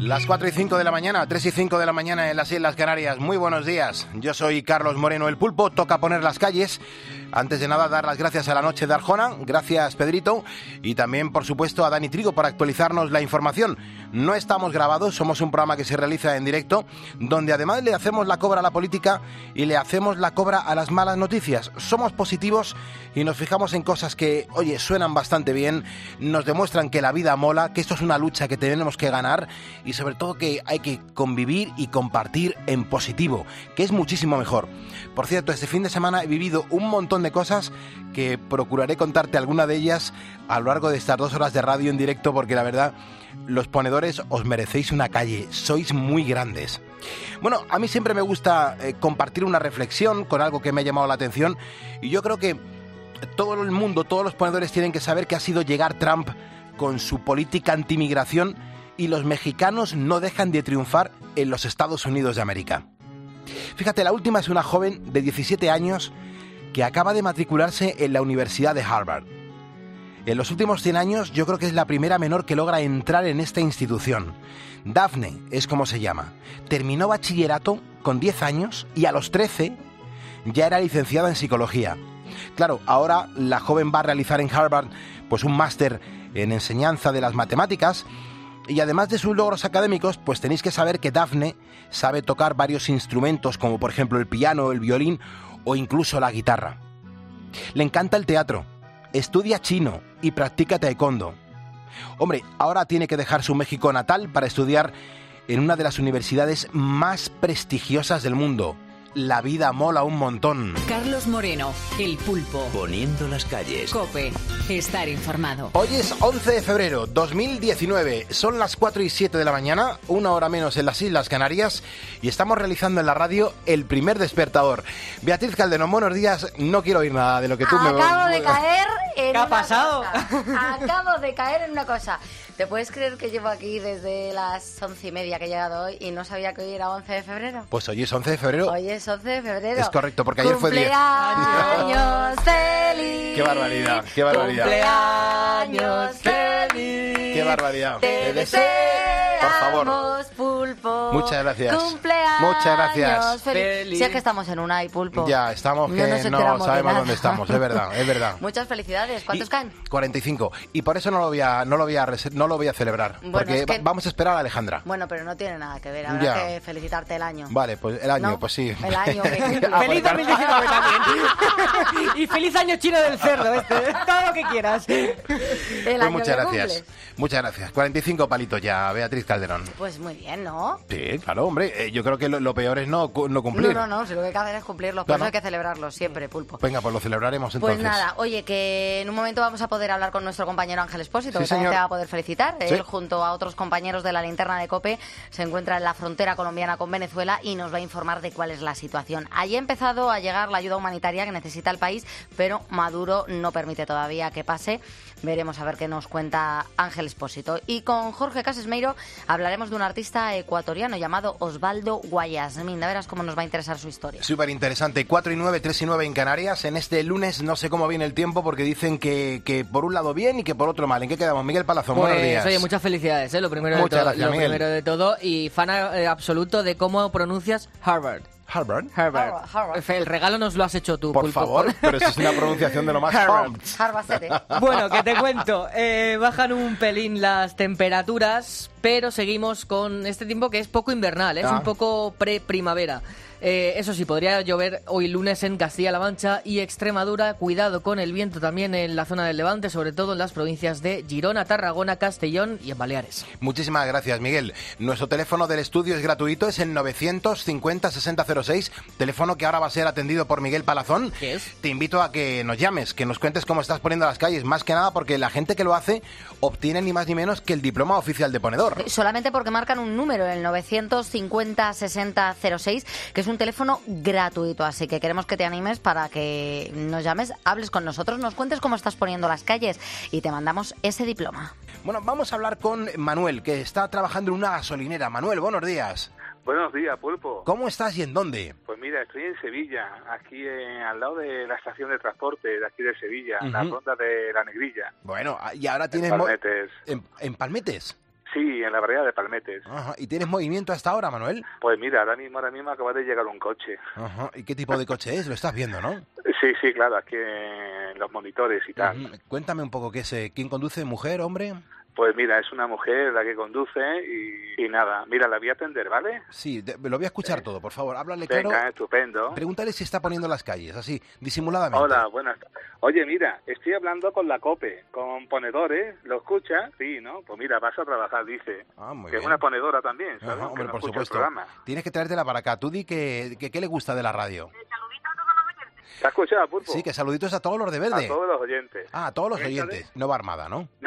Las 4 y 5 de la mañana, 3 y 5 de la mañana en las Islas Canarias. Muy buenos días. Yo soy Carlos Moreno, el Pulpo. Toca poner las calles. Antes de nada, dar las gracias a la Noche de Arjona. Gracias, Pedrito. Y también, por supuesto, a Dani Trigo por actualizarnos la información. No estamos grabados, somos un programa que se realiza en directo, donde además le hacemos la cobra a la política y le hacemos la cobra a las malas noticias. Somos positivos y nos fijamos en cosas que, oye, suenan bastante bien, nos demuestran que la vida mola, que esto es una lucha que tenemos que ganar y sobre todo que hay que convivir y compartir en positivo, que es muchísimo mejor. Por cierto, este fin de semana he vivido un montón de cosas que procuraré contarte alguna de ellas a lo largo de estas 2 horas de radio en directo, porque la verdad, los ponedores os merecéis una calle, sois muy grandes. Bueno, a mí siempre me gusta compartir una reflexión con algo que me ha llamado la atención y yo creo que todo el mundo, todos los ponedores tienen que saber que ha sido llegar Trump con su política antimigración y los mexicanos no dejan de triunfar en los Estados Unidos de América. Fíjate, la última es una joven de 17 años que acaba de matricularse en la Universidad de Harvard. En los últimos 100 años yo creo que es la primera menor que logra entrar en esta institución. Daphne es como se llama. Terminó bachillerato con 10 años y a los 13 ya era licenciada en psicología. Claro, ahora la joven va a realizar en Harvard pues un máster en enseñanza de las matemáticas y además de sus logros académicos, pues tenéis que saber que Daphne sabe tocar varios instrumentos como por ejemplo el piano, el violín o incluso la guitarra. Le encanta el teatro, estudia chino y practica taekwondo. Hombre, ahora tiene que dejar su México natal para estudiar en una de las universidades más prestigiosas del mundo. La vida mola un montón. Carlos Moreno, el Pulpo. Poniendo las calles. COPE. Estar informado. Hoy es 11 de febrero 2019. Son las 4 y 7 de la mañana, 1 hora menos en las Islas Canarias, y estamos realizando en la radio el primer despertador. Beatriz Calderón, buenos días. No quiero oír nada de lo que tú me... Acabo de caer en ¿Qué ha pasado? Acabo de caer en una cosa. ¿Te puedes creer que llevo aquí desde las 11:30 que he llegado hoy y no sabía que hoy era 11 de febrero? Pues hoy es 11 de febrero. Hoy es 11 de febrero. Es correcto, porque ayer fue 10. ¡Cumpleaños feliz! ¡Qué barbaridad! ¡Qué barbaridad! ¡Cumpleaños feliz! ¡Qué barbaridad! Te deseamos, por favor, Pulpo. Muchas gracias. ¡Cumpleaños Muchas gracias. feliz! Si es que estamos en una y Pulpo. Ya, estamos No que nos no enteramos de sabemos nada. dónde estamos, es verdad, es verdad. Muchas felicidades. ¿Cuántos caen? 45. Y por eso no lo voy a celebrar. Bueno, porque es que... vamos a esperar a Alejandra. Bueno, pero no tiene nada que ver. Habrá Ya. que felicitarte el año. Vale, pues el año, ¿No? pues sí. El año. ¡Feliz 2019 también! Y feliz año chino del cerdo, todo lo que quieras. El Pues año muchas que gracias. cumples. Muchas gracias. 45 palitos ya, Beatriz Calderón. Pues muy bien, ¿no? Sí, claro, hombre. Yo creo que lo peor es no cumplir. No, si lo que hay que hacer es cumplirlos. Por Claro. eso hay que celebrarlos siempre, Pulpo. Venga, pues lo celebraremos entonces. Pues nada, oye, que en un momento vamos a poder hablar con nuestro compañero Ángel Espósito, Sí, que también señor. te va a poder felicitar. Sí. Él, junto a otros compañeros de la linterna de COPE, se encuentra en la frontera colombiana con Venezuela y nos va a informar de cuál es la situación. Allí ha empezado a llegar la ayuda humanitaria que necesita el país, pero Maduro no permite todavía que pase. Veremos a ver qué nos cuenta Ángel Espósito. Y con Jorge Casesmeiro hablaremos de un artista ecuatoriano llamado Osvaldo Guayasmin. A verás cómo nos va a interesar su historia. Súper interesante. 4 y 9, 3 y 9 en Canarias. En este lunes no sé cómo viene el tiempo porque dicen que por un lado bien y que por otro mal. ¿En qué quedamos? Miguel Palazón, buenos días. Oye, muchas felicidades, lo primero Muchas de todo. gracias, Lo Miguel. primero de todo, y fan absoluto de cómo pronuncias Harvard. Harvard. Harvard. El regalo nos lo has hecho tú, Por Pulpo. favor, pero eso es una pronunciación de lo más Harvard. top. Harvard City. Bueno, que te cuento, bajan un pelín las temperaturas, pero seguimos con este tiempo que es poco invernal, es un poco pre-primavera. Eso sí, podría llover hoy lunes en Castilla-La Mancha y Extremadura. Cuidado con el viento también en la zona del Levante, sobre todo en las provincias de Girona, Tarragona, Castellón y en Baleares. Muchísimas gracias, Miguel. Nuestro teléfono del estudio es gratuito, es el 950-6006, teléfono que ahora va a ser atendido por Miguel Palazón. ¿Qué es? Te invito a que nos llames, que nos cuentes cómo estás poniendo las calles, más que nada porque la gente que lo hace obtiene ni más ni menos que el diploma oficial de ponedor. Solamente porque marcan un número, el 950-6006, que es un teléfono gratuito, así que queremos que te animes para que nos llames, hables con nosotros, nos cuentes cómo estás poniendo las calles y te mandamos ese diploma. Bueno, vamos a hablar con Manuel, que está trabajando en una gasolinera. Manuel, buenos días. Buenos días, Pulpo. ¿Cómo estás y en dónde? Pues mira, estoy en Sevilla, aquí al lado de la estación de transporte de aquí de Sevilla, en la ronda de la Negrilla. Bueno, y ahora tienes... En Palmetes. ¿En Palmetes? Sí, en la barriada de Palmetes. Ajá. ¿Y tienes movimiento hasta ahora, Manuel? Pues mira, ahora mismo acaba de llegar un coche. Ajá. ¿Y qué tipo de coche es? Lo estás viendo, ¿no? Sí, claro, aquí en los monitores y tal. Cuéntame un poco, ¿quién conduce? ¿Mujer, hombre? Pues mira, es una mujer la que conduce y nada. Mira, la voy a atender, ¿vale? Sí, lo voy a escuchar todo, por favor. Háblale Venga, claro. estupendo. Pregúntale si está poniendo las calles, así, disimuladamente. Hola, buenas. Oye, mira, estoy hablando con la COPE, con ponedores. ¿Lo escuchas? Sí, ¿no? Pues mira, vas a trabajar, dice. Muy que bien. es una ponedora también, ¿sabes? Ajá, hombre, que no por escucha supuesto. el programa. Tienes que traértela para acá. Tú di que ¿qué le gusta de la radio? ¿Te has escuchado, Pulpo? Sí, que saluditos a todos los de Verde. A todos los oyentes. Ah, a todos los ¿Cuéntale? oyentes. No va armada, ¿no? No.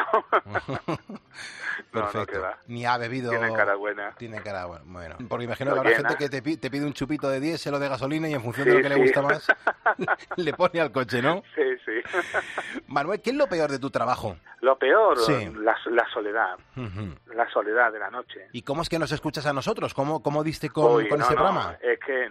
Perfecto. que va. Ni ha bebido... Tiene cara buena. Tiene cara buena. Bueno, porque imagino Lo que habrá llena. gente que te pide un chupito de diésel o de gasolina y en función Sí, de lo que le sí. gusta más, le pone al coche, ¿no? Sí, sí. Manuel, ¿qué es lo peor de tu trabajo? Lo peor, Sí. la soledad. Ujú. La soledad de la noche. ¿Y cómo es que nos escuchas a nosotros? ¿Cómo diste con Uy, ese programa? Es que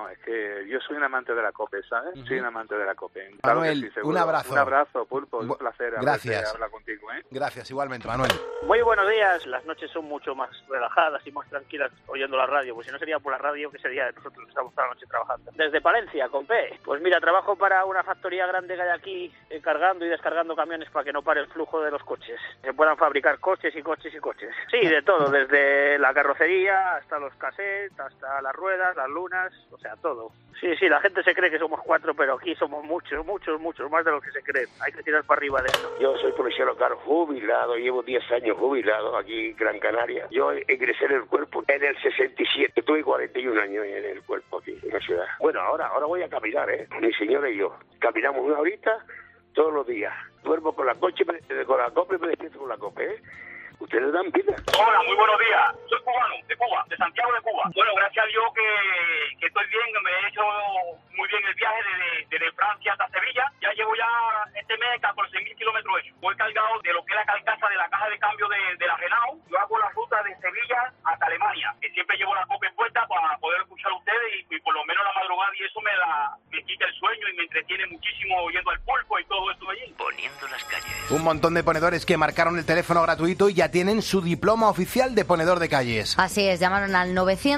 yo soy un amante de la COPE, ¿sabes? Ujú. Soy un amante de la COPE. Manuel, que sí, seguro. un abrazo. Un abrazo, Pulpo, es un placer Gracias. hablar contigo, ¿eh? Gracias, igualmente, Manuel. Muy buenos días, las noches son mucho más relajadas y más tranquilas oyendo la radio, pues si no sería por la radio, que sería nosotros que estamos toda la noche trabajando. Desde Palencia, con P. Pues mira, trabajo para una factoría grande que hay aquí, cargando y descargando camiones para que no pare el flujo de los coches. Se puedan fabricar coches y coches y coches. Sí, de todo, desde la carrocería hasta los cassettes, hasta las ruedas, las lunas, o sea, todo. Sí, la gente se cree que somos 4, pero aquí somos muchos, más de lo que se creen. Hay que tirar para arriba de esto. Yo soy policía local jubilado, llevo 10 años jubilado aquí en Gran Canaria. Yo egresé en el cuerpo en el 67, tuve 41 años en el cuerpo aquí en la ciudad. Bueno, ahora voy a caminar, mi señora y yo. Caminamos una horita todos los días. Duermo con la coche, con la copa y me despierto con la copa, Ustedes dan vida. Hola, muy buenos días. Soy cubano, de Cuba, de Santiago de Cuba. Bueno, gracias a Dios que estoy bien, me he hecho muy bien el viaje desde Francia hasta Sevilla. Ya llevo este mes 14.000 kilómetros hechos. Voy cargado de lo que es la carcasa de la caja de cambio de la Renault. Yo hago la ruta de Sevilla hasta Alemania, que siempre llevo la copa puesta para poder escuchar a ustedes y por lo menos la madrugada, y eso me quita el sueño y me entretiene muchísimo oyendo al Pulpo y todo esto allí. Poniendo las calles. Un montón de ponedores que marcaron el teléfono gratuito y ya tienen su diploma oficial de ponedor de calles. Así es, llamaron al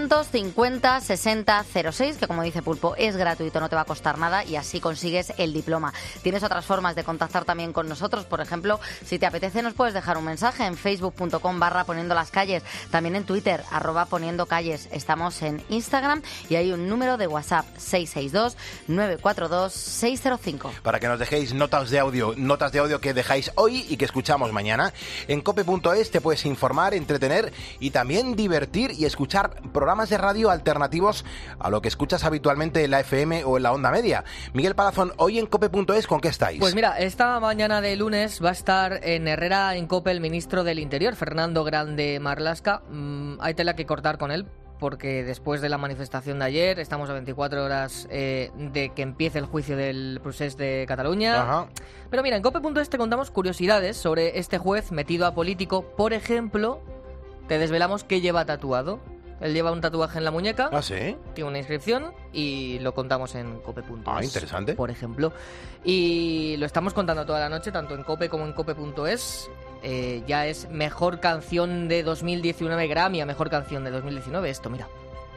950 60 06, que como dice Pulpo, es gratuito, no te va a costar nada y así consigues el diploma. Tienes otras formas de contactar también con nosotros, por ejemplo, si te apetece nos puedes dejar un mensaje en facebook.com/poniendo las calles, también en Twitter, @poniendo calles. Estamos en Instagram y hay un número de WhatsApp, 662 942 605. Para que nos dejéis notas de audio que dejáis hoy y que escuchamos mañana. En cope.es te puedes informar, entretener y también divertir y escuchar programas de radio alternativos a lo que escuchas habitualmente en la FM o en la onda media. Miguel Palazón, hoy en cope.es, ¿con qué estáis? Pues mira, esta mañana de lunes va a estar en Herrera, en COPE, el ministro del Interior, Fernando Grande Marlaska. Hay tela que cortar con él, porque después de la manifestación de ayer, estamos a 24 horas de que empiece el juicio del procés de Cataluña. Ajá. Pero mira, en cope.es te contamos curiosidades sobre este juez metido a político. Por ejemplo, te desvelamos que lleva tatuado. Él lleva un tatuaje en la muñeca. ¿Ah, sí? Tiene una inscripción y lo contamos en cope.es. Ah, interesante. Por ejemplo. Y lo estamos contando toda la noche, tanto en cope como en cope.es. Ya es mejor canción de 2019, Grammy a mejor canción de 2019. Esto, mira.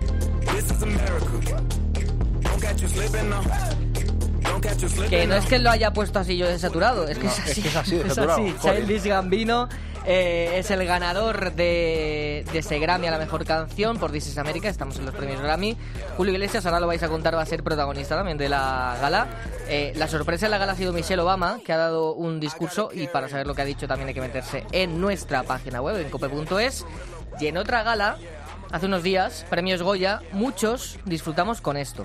Que no es que lo haya puesto así yo de saturado, es que No, es así. es que es así de saturado, joder. Childish Gambino es el ganador de ese Grammy a la mejor canción por This is America. Estamos en los premios Grammy. Julio Iglesias, ahora lo vais a contar, va a ser protagonista también de la gala. La sorpresa de la gala ha sido Michelle Obama, que ha dado un discurso, y para saber lo que ha dicho también hay que meterse en nuestra página web, en cope.es. Y en otra gala, hace unos días, premios Goya, muchos disfrutamos con esto.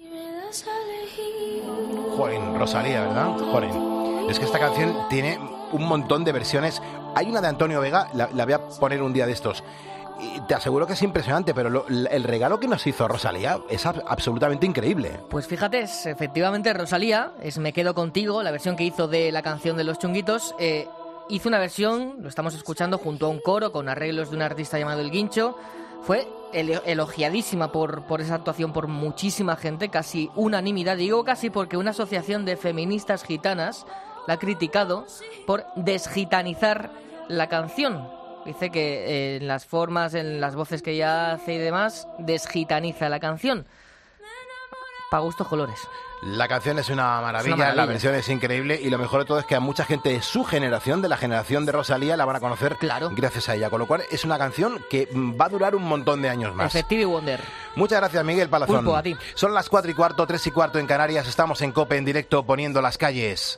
Joder, Rosalía, ¿verdad? Joder. Es que esta canción tiene un montón de versiones. Hay una de Antonio Vega, la voy a poner un día de estos. Y te aseguro que es impresionante, pero el regalo que nos hizo Rosalía es absolutamente increíble. Pues fíjate, es efectivamente Rosalía, es Me Quedo Contigo, la versión que hizo de la canción de Los Chunguitos. Hizo una versión, lo estamos escuchando, junto a un coro con arreglos de un artista llamado El Guincho. Fue elogiadísima por esa actuación por muchísima gente, casi unanimidad. Digo casi porque una asociación de feministas gitanas la ha criticado por desgitanizar la canción. Dice que en las formas, en las voces que ella hace y demás, desgitaniza la canción. Pa' gustos colores. La canción es una maravilla, la versión es increíble y lo mejor de todo es que a mucha gente de su generación, de la generación de Rosalía, la van a conocer gracias a ella. Con lo cual es una canción que va a durar un montón de años más. Stevie Wonder. Muchas gracias, Miguel Palazón. Pulpo, a ti. Son las 4:15, 3:15 en Canarias. Estamos en COPE en directo poniendo las calles.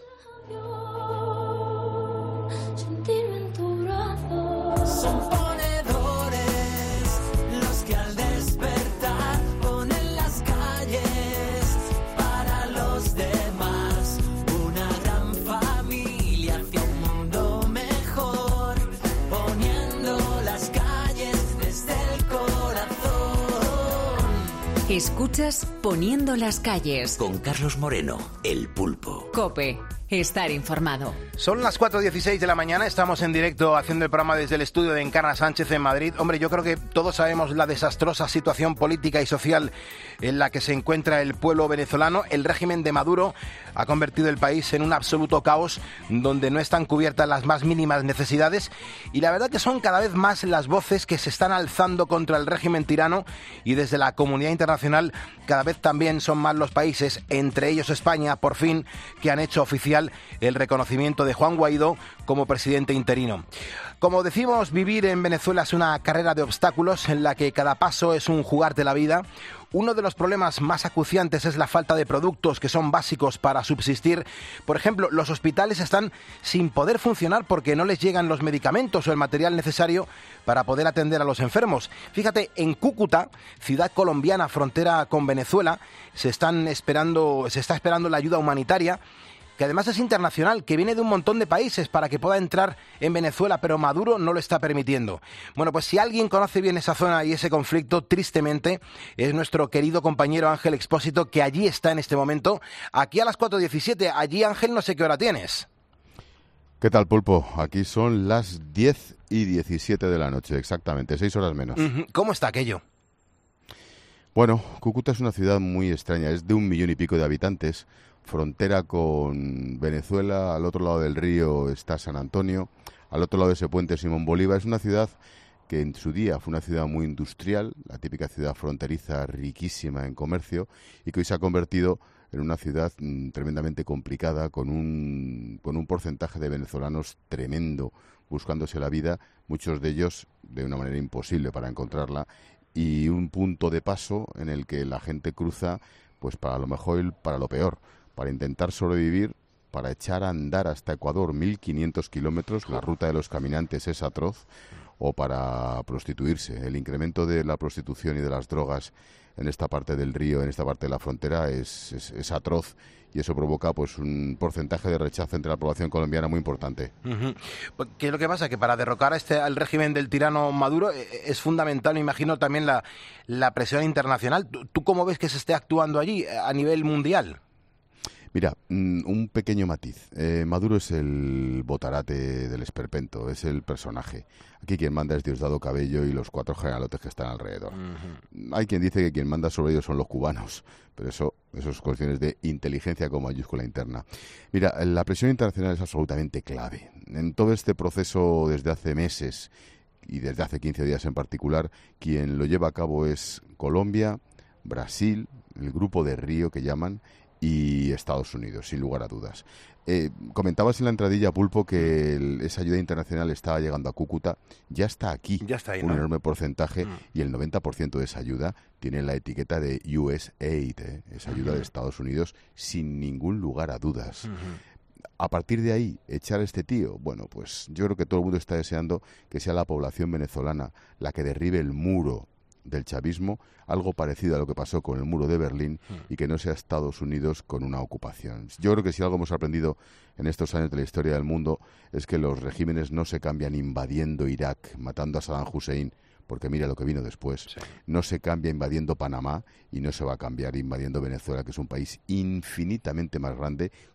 Son ponedores los que al despertar ponen las calles para los demás. Una gran familia hacia un mundo mejor, poniendo las calles desde el corazón. Escuchas Poniendo las calles. Con Carlos Moreno, el Pulpo. COPE. Estar informado. Son las 4:16 de la mañana, estamos en directo haciendo el programa desde el estudio de Encarna Sánchez en Madrid. Hombre, yo creo que todos sabemos la desastrosa situación política y social en la que se encuentra el pueblo venezolano. El régimen de Maduro ha convertido el país en un absoluto caos donde no están cubiertas las más mínimas necesidades y la verdad que son cada vez más las voces que se están alzando contra el régimen tirano y desde la comunidad internacional cada vez también son más los países, entre ellos España, por fin, que han hecho oficial el reconocimiento de Juan Guaidó como presidente interino. Como decimos, vivir en Venezuela es una carrera de obstáculos en la que cada paso es un jugarte la vida. Uno de los problemas más acuciantes es la falta de productos que son básicos para subsistir. Por ejemplo, los hospitales están sin poder funcionar porque no les llegan los medicamentos o el material necesario para poder atender a los enfermos. Fíjate, en Cúcuta, ciudad colombiana frontera con Venezuela, se está esperando la ayuda humanitaria, que además es internacional, que viene de un montón de países para que pueda entrar en Venezuela, pero Maduro no lo está permitiendo. Bueno, pues si alguien conoce bien esa zona y ese conflicto, tristemente, es nuestro querido compañero Ángel Expósito, que allí está en este momento, aquí a las 4:17. Allí, Ángel, no sé qué hora tienes. ¿Qué tal, Pulpo? Aquí son las 10:17 de la noche, exactamente, 6 horas menos. ¿Cómo está aquello? Bueno, Cúcuta es una ciudad muy extraña, es de 1,5 millones de habitantes, frontera con Venezuela, al otro lado del río está San Antonio, al otro lado de ese puente Simón Bolívar. Es una ciudad que en su día fue una ciudad muy industrial, la típica ciudad fronteriza riquísima en comercio, y que hoy se ha convertido en una ciudad tremendamente complicada, con un porcentaje de venezolanos tremendo buscándose la vida, muchos de ellos de una manera imposible para encontrarla, y un punto de paso en el que la gente cruza pues para lo mejor y para lo peor, para intentar sobrevivir, para echar a andar hasta Ecuador 1.500 kilómetros, la ruta de los caminantes es atroz, o para prostituirse. El incremento de la prostitución y de las drogas en esta parte del río, en esta parte de la frontera, es atroz, y eso provoca pues un porcentaje de rechazo entre la población colombiana muy importante. ¿Qué es lo que pasa? Que para derrocar al régimen del tirano Maduro es fundamental, me imagino, también la presión internacional. ¿Tú cómo ves que se esté actuando allí a nivel mundial? Mira, un pequeño matiz. Maduro es el botarate del esperpento, es el personaje. Aquí quien manda es Diosdado Cabello y los 4 generalotes que están alrededor. Hay quien dice que quien manda sobre ellos son los cubanos, pero eso es cuestiones de inteligencia con mayúscula interna. Mira, la presión internacional es absolutamente clave. En todo este proceso desde hace meses y desde hace 15 días en particular, quien lo lleva a cabo es Colombia, Brasil, el grupo de Río que llaman, y Estados Unidos, sin lugar a dudas. Comentabas en la entradilla, Pulpo, que esa ayuda internacional estaba llegando a Cúcuta. Ya está aquí, ya está ahí, un ¿no? enorme porcentaje, y el 90% de esa ayuda tiene la etiqueta de USAID, esa ayuda de Estados Unidos, sin ningún lugar a dudas. A partir de ahí, echar a este tío, bueno, pues yo creo que todo el mundo está deseando que sea la población venezolana la que derribe el muro del chavismo, algo parecido a lo que pasó con el muro de Berlín, y que no sea Estados Unidos con una ocupación. Yo creo que si algo hemos aprendido en estos años de la historia del mundo es que los regímenes no se cambian invadiendo Irak, matando a Saddam Hussein, porque mira lo que vino después. Sí. No se cambia invadiendo Panamá y no se va a cambiar invadiendo Venezuela, que es un país infinitamente más grande,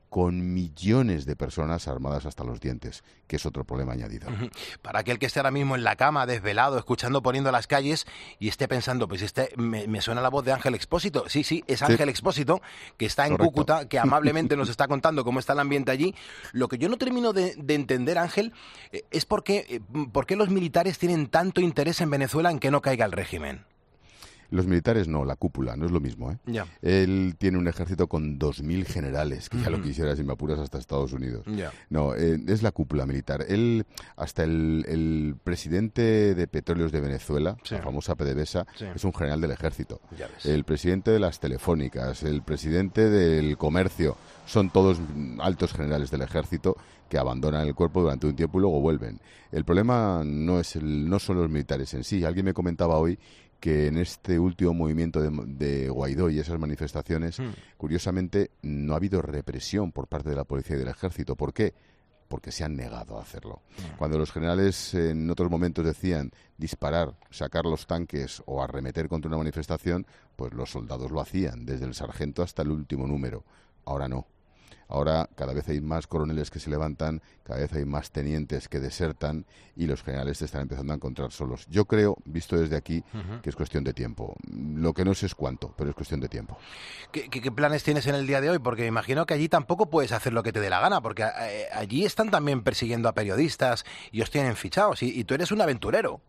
con millones de personas armadas hasta los dientes, que es otro problema añadido. Para aquel que esté ahora mismo en la cama, desvelado, escuchando Poniendo las calles y esté pensando, pues me suena la voz de Ángel Expósito. Sí, es Ángel Expósito, que está en Cúcuta, que amablemente nos está contando cómo está el ambiente allí. Lo que yo no termino de entender, Ángel, es por qué los militares tienen tanto interés en Venezuela en que no caiga el régimen. Los militares no, la cúpula, no es lo mismo, ¿eh? Ya. Él tiene un ejército con 2.000 generales, que ya lo quisiera, si me apuras, hasta Estados Unidos. Ya. No, es la cúpula militar. Él, hasta el presidente de Petróleos de Venezuela, la famosa PDVSA, es un general del ejército. El presidente de las telefónicas, el presidente del comercio, son todos altos generales del ejército que abandonan el cuerpo durante un tiempo y luego vuelven. El problema no son los militares en sí. Alguien me comentaba hoy que en este último movimiento de Guaidó y esas manifestaciones, curiosamente, no ha habido represión por parte de la policía y del ejército. ¿Por qué? Porque se han negado a hacerlo. Cuando los generales en otros momentos decían disparar, sacar los tanques o arremeter contra una manifestación, pues los soldados lo hacían, desde el sargento hasta el último número. Ahora no. Ahora cada vez hay más coroneles que se levantan, cada vez hay más tenientes que desertan y los generales se están empezando a encontrar solos. Yo creo, visto desde aquí, que es cuestión de tiempo. Lo que no sé es cuánto, pero es cuestión de tiempo. ¿Qué planes tienes en el día de hoy? Porque me imagino que allí tampoco puedes hacer lo que te dé la gana, porque allí están también persiguiendo a periodistas y os tienen fichados y tú eres un aventurero.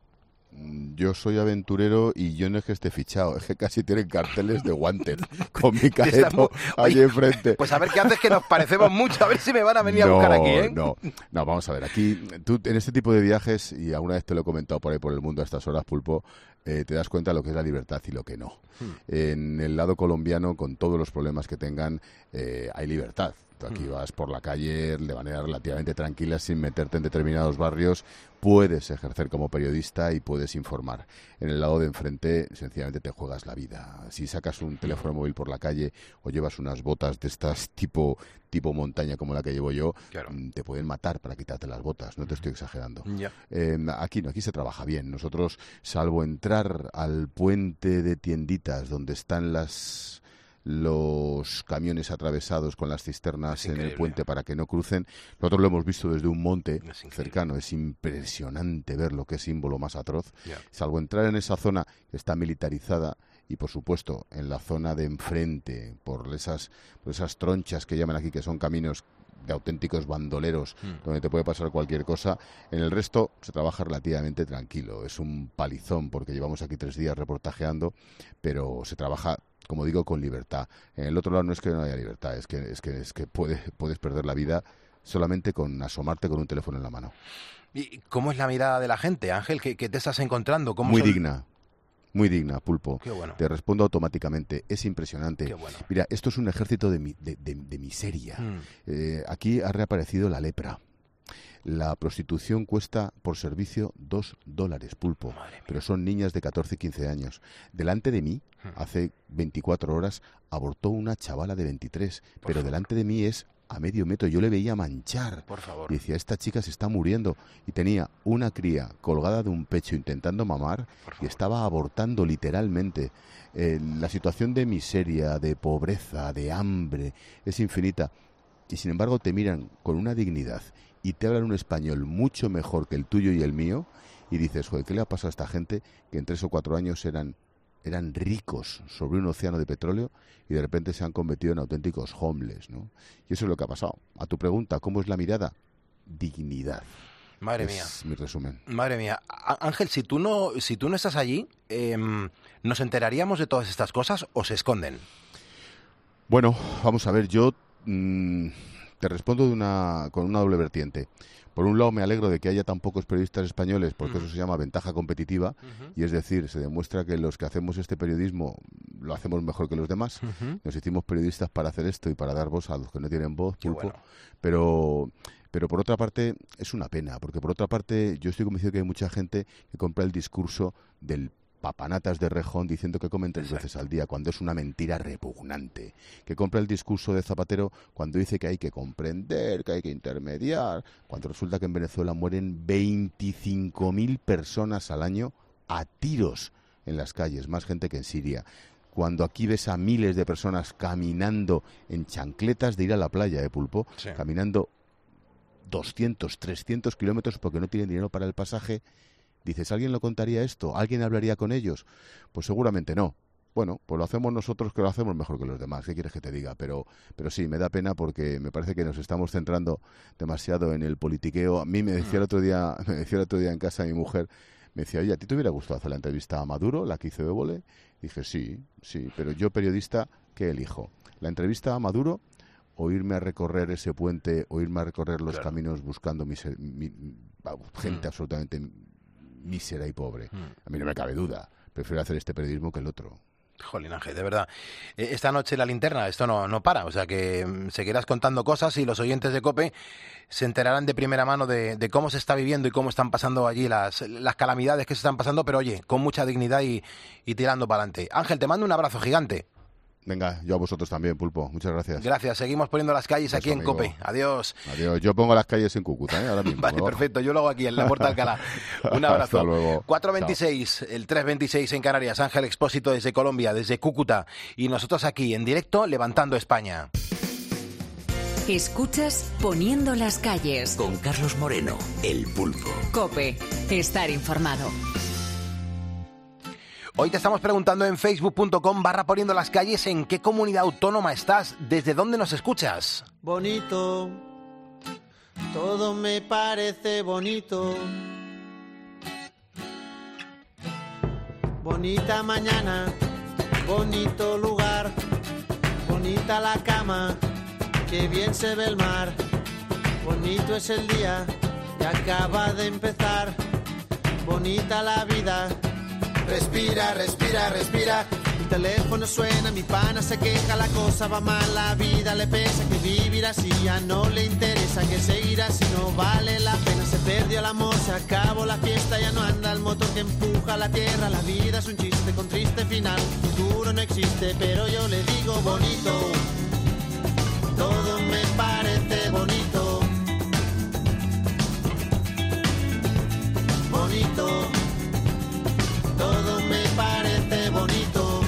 Yo soy aventurero y yo no es que esté fichado, es que casi tienen carteles de Wanted con mi careto allí enfrente. Pues a ver qué haces, que nos parecemos mucho, a ver si me van a venir a buscar aquí, ¿eh? No, vamos a ver, aquí tú en este tipo de viajes, y alguna vez te lo he comentado por ahí por el mundo a estas horas, Pulpo, te das cuenta de lo que es la libertad y lo que no. En el lado colombiano, con todos los problemas que tengan, hay libertad. Tú aquí vas por la calle de manera relativamente tranquila, sin meterte en determinados barrios, puedes ejercer como periodista y puedes informar. En el lado de enfrente, sencillamente te juegas la vida. Si sacas un teléfono móvil por la calle o llevas unas botas de estas tipo montaña como la que llevo yo, te pueden matar para quitarte las botas, no te estoy exagerando. Aquí se trabaja bien. Nosotros, salvo entrar al puente de tienditas donde están los camiones atravesados con las cisternas en el puente para que no crucen. Nosotros lo hemos visto desde un monte cercano. Es impresionante ver lo que es símbolo más atroz. Salvo entrar en esa zona que está militarizada y, por supuesto, en la zona de enfrente, por esas tronchas que llaman aquí, que son caminos de auténticos bandoleros, donde te puede pasar cualquier cosa. En el resto se trabaja relativamente tranquilo. Es un palizón porque llevamos aquí 3 días reportajeando, pero se trabaja, como digo, con libertad. En el otro lado no es que no haya libertad, es que puedes perder la vida solamente con asomarte con un teléfono en la mano. ¿Y cómo es la mirada de la gente, Ángel? ¿Qué te estás encontrando? Muy digna, Pulpo. Qué bueno. Te respondo automáticamente. Es impresionante. Qué bueno. Mira, esto es un ejército de miseria. Aquí ha reaparecido la lepra. La prostitución cuesta por servicio $2, Pulpo. Pero son niñas de 14 y 15 años. Delante de mí, hace 24 horas, abortó una chavala de 23. Pero delante de mí es a medio metro. Yo le veía manchar. Por favor. Y decía, esta chica se está muriendo. Y tenía una cría colgada de un pecho intentando mamar y estaba abortando literalmente. La situación de miseria, de pobreza, de hambre, es infinita. Y sin embargo te miran con una dignidad y te hablan un español mucho mejor que el tuyo y el mío. Y dices, joder, ¿qué le ha pasado a esta gente que en 3 o 4 años eran ricos sobre un océano de petróleo y de repente se han convertido en auténticos homeless, ¿no? Y eso es lo que ha pasado. A tu pregunta, ¿cómo es la mirada? Dignidad. Madre mía. Es mi resumen. Madre mía. Ángel, si tú no estás allí, ¿nos enteraríamos de todas estas cosas o se esconden? Bueno, vamos a ver, yo te respondo con una doble vertiente. Por un lado, me alegro de que haya tan pocos periodistas españoles, porque eso se llama ventaja competitiva, y es decir, se demuestra que los que hacemos este periodismo lo hacemos mejor que los demás. Nos hicimos periodistas para hacer esto y para dar voz a los que no tienen voz, Pulpo. Bueno. Pero por otra parte, es una pena, porque por otra parte, yo estoy convencido que hay mucha gente que compra el discurso del papanatas de Rejón diciendo que comen 3 veces al día, cuando es una mentira repugnante. Que compra el discurso de Zapatero cuando dice que hay que comprender, que hay que intermediar, cuando resulta que en Venezuela mueren 25.000 personas al año a tiros en las calles, más gente que en Siria. cuando aquí ves a miles de personas caminando en chancletas de ir a la playa, Pulpo, Sí. caminando 200, 300 kilómetros porque no tienen dinero para el pasaje, dices, ¿alguien lo contaría esto? ¿Alguien hablaría con ellos? Pues seguramente no. Bueno, pues lo hacemos nosotros, que lo hacemos mejor que los demás. ¿Qué quieres que te diga? Pero sí, me da pena porque me parece que nos estamos centrando demasiado en el politiqueo. A mí me decía el otro día en casa mi mujer, me decía, oye, ¿a ti te hubiera gustado hacer la entrevista a Maduro, la que hice de Évole? Dije, sí, pero yo, periodista, ¿qué elijo? ¿La entrevista a Maduro o irme a recorrer ese puente o irme a recorrer los caminos buscando gente absolutamente mísera y pobre? A mí no me cabe duda. Prefiero hacer este periodismo que el otro. Jolín, Ángel, de verdad. Esta noche la linterna, esto no para. O sea que seguirás contando cosas y los oyentes de COPE se enterarán de primera mano de cómo se está viviendo y cómo están pasando allí las calamidades que se están pasando, pero oye, con mucha dignidad y tirando para adelante. Ángel, te mando un abrazo gigante. Venga, yo a vosotros también, Pulpo. Muchas gracias. Gracias. Seguimos poniendo las calles aquí en COPE. Adiós. Adiós. Yo pongo las calles en Cúcuta, Ahora mismo. Vale, perfecto. Yo lo hago aquí en la Puerta de Alcalá. Un abrazo. Hasta luego. 4:26, el 3:26 en Canarias. Ángel Expósito desde Colombia, desde Cúcuta. Y nosotros aquí en directo, levantando España. Escuchas Poniendo las calles. Con Carlos Moreno, el Pulpo. COPE. Estar informado. Hoy te estamos preguntando en facebook.com/poniendo las calles en qué comunidad autónoma estás, desde dónde nos escuchas. Bonito, todo me parece bonito. Bonita mañana, bonito lugar, bonita la cama, qué bien se ve el mar. Bonito es el día que acaba de empezar, bonita la vida. Respira, respira, respira. Mi teléfono suena, mi pana se queja, la cosa va mal, la vida le pesa, que vivir así ya no le interesa, que seguir así no vale la pena. Se perdió el amor, se acabó la fiesta, ya no anda el motor que empuja la tierra. La vida es un chiste con triste final, futuro no existe, pero yo le digo bonito. Todo me parece bonito. Bonito. Todo me parece bonito.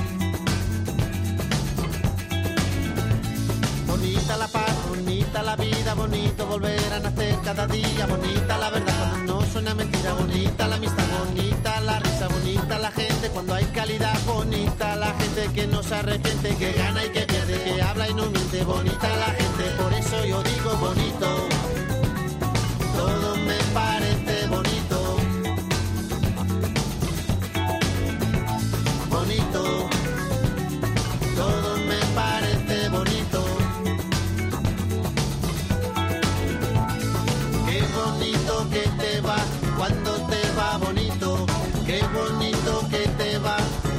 Bonita la paz, bonita la vida, bonito volver a nacer cada día. Bonita la verdad cuando no suena mentira, bonita la amistad, bonita la risa, bonita la gente cuando hay calidad. Bonita la gente que no se arrepiente, que gana y que pierde, que habla y no miente. Bonita la gente, por eso yo digo bonito. Todo me parece bonito. Bonito, todo me parece bonito. Qué bonito que te va cuando te va bonito. Qué bonito que te va.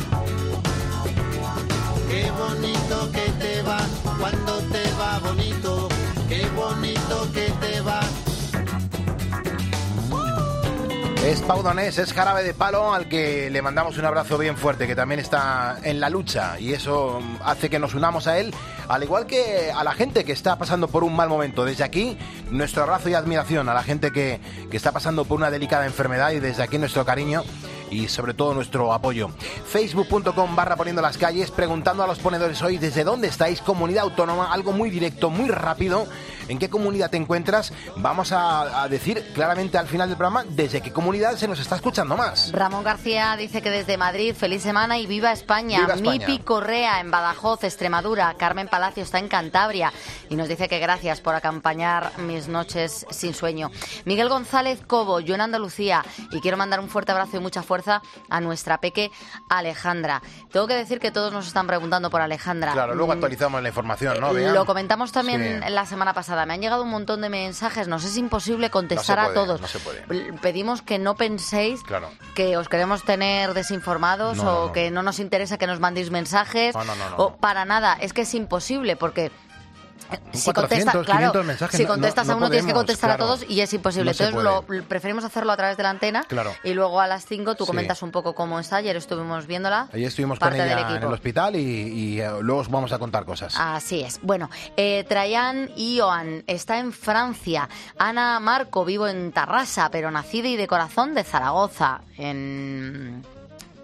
Qué bonito que te va cuando te va bonito. Qué bonito que te va. Es Pau Donés, es Jarabe de Palo, al que le mandamos un abrazo bien fuerte, que también está en la lucha, y eso hace que nos unamos a él, al igual que a la gente que está pasando por un mal momento. Desde aquí, nuestro abrazo y admiración a la gente que está pasando por una delicada enfermedad, y desde aquí nuestro cariño y sobre todo nuestro apoyo. Facebook.com/poniendo las calles, preguntando a los ponedores hoy desde dónde estáis, comunidad autónoma, algo muy directo, muy rápido. ¿En qué comunidad te encuentras? Vamos a decir claramente al final del programa desde qué comunidad se nos está escuchando más. Ramón García dice que desde Madrid, feliz semana y viva España. Viva España. Mipi Correa en Badajoz, Extremadura. Carmen Palacio está en Cantabria y nos dice que gracias por acompañar mis noches sin sueño. Miguel González Cobo, yo en Andalucía, y quiero mandar un fuerte abrazo y mucha fuerza a nuestra peque Alejandra. Tengo que decir que todos nos están preguntando por Alejandra. Claro, luego actualizamos la información, ¿no? Vean. Lo comentamos también Sí. la semana pasada. Me han llegado un montón de mensajes. Nos es imposible contestar No se puede, a todos. no se puede. Pedimos que no penséis Claro. que os queremos tener desinformados No, o no. que no nos interesa que nos mandéis mensajes. No. O para nada. Es que es imposible porque... Si 400, contestas, claro, 500 mensajes, si no- contestas no a uno tienes que podemos, contestar claro. a todos y es imposible. No se Entonces preferimos hacerlo a través de la antena Claro. y luego a las 5 tú Sí. comentas un poco cómo está. Ayer estuvimos viéndola. Ahí estuvimos con parte del ella en equipo. el hospital y luego os vamos a contar cosas. Así es. Bueno, Trayan Ioan está en Francia. Ana Marco, vivo en Tarrasa, pero nacida y de corazón de Zaragoza, en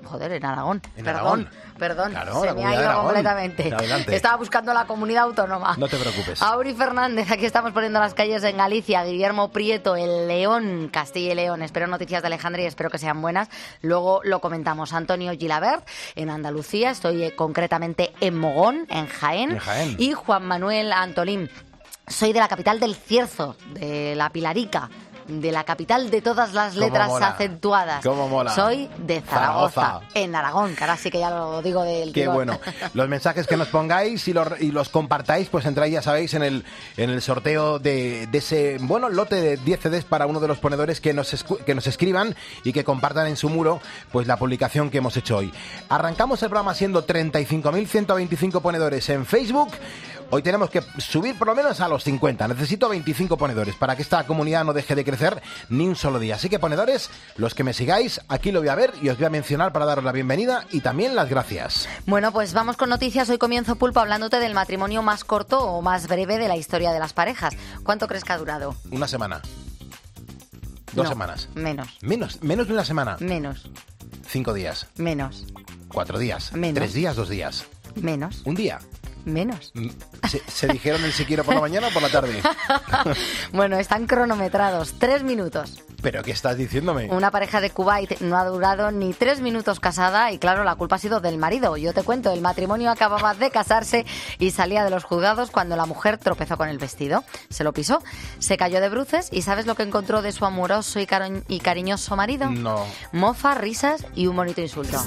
Joder, en Aragón. ¿En Aragón? Perdón, Claro, se la me ha comunidad de ido Aragón. completamente. Adelante. Estaba buscando la comunidad autónoma. No te preocupes. Auri Fernández, aquí estamos poniendo las calles en Galicia. Guillermo Prieto, el León, Castilla y León. Espero noticias de Alejandría y espero que sean buenas. Luego lo comentamos. Antonio Gilabert, en Andalucía. Estoy concretamente en Mogón, en Jaén. En Jaén. Y Juan Manuel Antolín. Soy de la capital del Cierzo, de la Pilarica, de la capital de todas las letras mola. acentuadas. Cómo mola. Soy de Zaragoza, Zaragoza. En Aragón, que ahora sí que ya lo digo del Qué tirón. bueno. Los mensajes que nos pongáis y los compartáis, pues entráis, ya sabéis, en el sorteo de ese, bueno, lote de 10 CDs para uno de los ponedores que nos escriban y que compartan en su muro pues la publicación que hemos hecho hoy. Arrancamos el programa siendo 35.125 ponedores en Facebook. Hoy tenemos que subir por lo menos a los 50. Necesito 25 ponedores para que esta comunidad no deje de crecer ni un solo día. Así que, ponedores, los que me sigáis, aquí lo voy a ver y os voy a mencionar para daros la bienvenida y también las gracias. Bueno, pues vamos con noticias. Hoy comienzo, Pulpo, hablándote del matrimonio más corto o más breve de la historia de las parejas. ¿Cuánto crees que ha durado? Una semana. 2 No, semanas. Menos. Menos de una semana. Menos. 5 días. Menos. 4 días. Menos. 3 días, 2 días. Menos. Un día. Menos. ¿Se dijeron el si quiero por la mañana o por la tarde? Bueno, están cronometrados. 3 minutos. ¿Pero qué estás diciéndome? Una pareja de Kuwait no ha durado ni 3 minutos casada y claro, la culpa ha sido del marido. Yo te cuento, el matrimonio acababa de casarse y salía de los juzgados cuando la mujer tropezó con el vestido. Se lo pisó, se cayó de bruces y ¿sabes lo que encontró de su amoroso y cariñoso marido? No. Mofa, risas y un bonito insulto.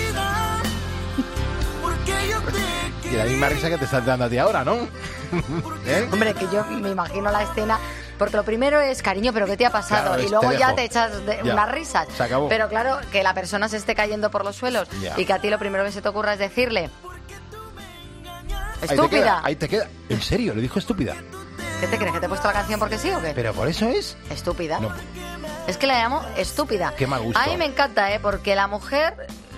Y la misma risa que te estás dando a ti ahora, ¿no? ¿Eh? Hombre, que yo me imagino la escena, porque lo primero es, cariño, ¿pero qué te ha pasado? Claro, y luego te ya dejo. te echas Ya. unas risas. Se acabó. Pero claro, que la persona se esté cayendo por los suelos Ya. y que a ti lo primero que se te ocurra es decirle, Ahí estúpida. te queda. ¿En serio? ¿Le dijo estúpida? ¿Qué te crees? ¿Que te he puesto la canción porque sí o qué? ¿Pero por eso es? Estúpida. No. Es que la llamo estúpida. Qué mal gusto. A mí me encanta, porque la mujer,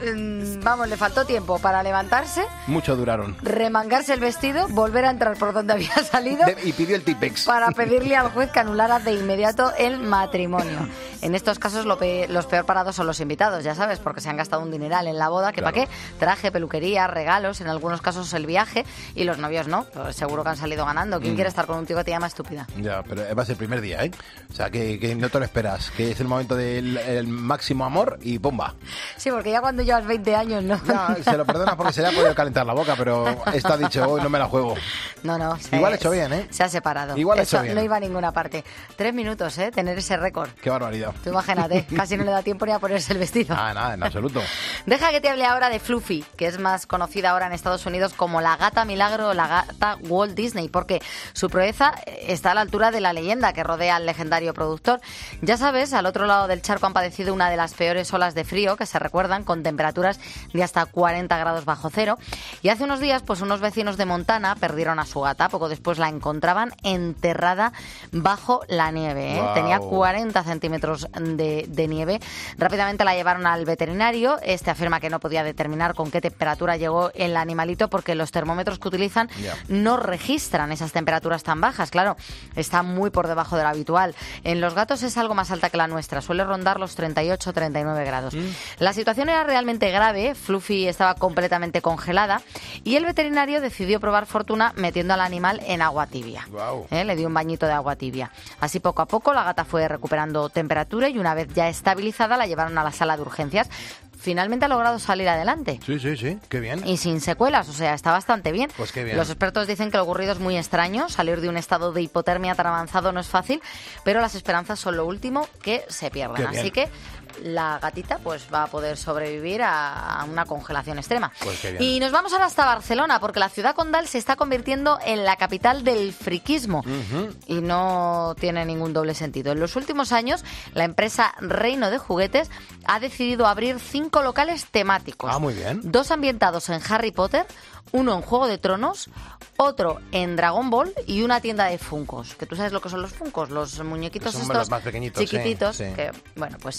vamos, le faltó tiempo para levantarse, Mucho duraron. remangarse el vestido, volver a entrar por donde había salido Y pidió el Tipex. para pedirle al juez que anulara de inmediato el matrimonio. En estos casos los peor parados son los invitados, ya sabes, porque se han gastado un dineral en la boda, que Claro. ¿para qué? Traje, peluquería, regalos, en algunos casos el viaje, y los novios no, pues seguro que han salido ganando. ¿Quién quiere estar con un tío que te llama estúpida? Ya, pero va a ser el primer día, ¿eh? O sea, que no te lo esperas. Que es el momento del el máximo amor y ¡pumba! Sí, porque ya cuando llevas 20 años, ¿no? Ya, se lo perdona porque se le ha podido calentar la boca, pero está dicho, hoy no me la juego. No, no. Igual ha hecho bien, ¿eh? Se ha separado. Igual ha Eso hecho bien. no iba a ninguna parte. 3 minutos, tener ese récord. Qué barbaridad. Tú imagínate, casi no le da tiempo ni a ponerse el vestido. Ah, nada, en absoluto. Deja que te hable ahora de Fluffy, que es más conocida ahora en Estados Unidos como la gata milagro o la gata Walt Disney, porque su proeza está a la altura de la leyenda que rodea al legendario productor. Ya sabes, al otro lado del charco han padecido una de las peores olas de frío que se recuerdan, con temperaturas de hasta 40 grados bajo cero. Y hace unos días, pues unos vecinos de Montana perdieron a su gata. Poco después la encontraban enterrada bajo la nieve. Guau. Tenía 40 centímetros de nieve. Rápidamente la llevaron al veterinario. Este afirma que no podía determinar con qué temperatura llegó el animalito porque los termómetros que utilizan Ya. no registran esas temperaturas tan bajas. Claro, está muy por debajo de lo habitual. En los gatos es algo más alta que la nuestra. Suele rondar los 38-39 grados. La situación era realmente grave. Fluffy estaba completamente congelada y el veterinario decidió probar fortuna metiendo al animal en agua tibia. Guau. Le dio un bañito de agua tibia. Así poco a poco la gata fue recuperando temperatura y una vez ya estabilizada la llevaron a la sala de urgencias. Finalmente ha logrado salir adelante. Sí, sí, sí, qué bien. Y sin secuelas, o sea, está bastante bien. Pues qué bien. Los expertos dicen que lo ocurrido es muy extraño. Salir de un estado de hipotermia tan avanzado no es fácil, pero las esperanzas son lo último que se pierden. Qué bien. Así que la gatita pues va a poder sobrevivir a una congelación extrema. Pues qué bien. Y nos vamos ahora hasta Barcelona, porque la ciudad condal se está convirtiendo en la capital del friquismo. Y no tiene ningún doble sentido. En los últimos años, la empresa Reino de Juguetes ha decidido abrir 5 locales temáticos. Ah, muy bien. 2 ambientados en Harry Potter, uno en Juego de Tronos, otro en Dragon Ball y una tienda de Funkos. Que tú sabes lo que son los Funkos, los muñequitos Son estos los más pequeñitos, chiquititos. sí, sí. Que, bueno, pues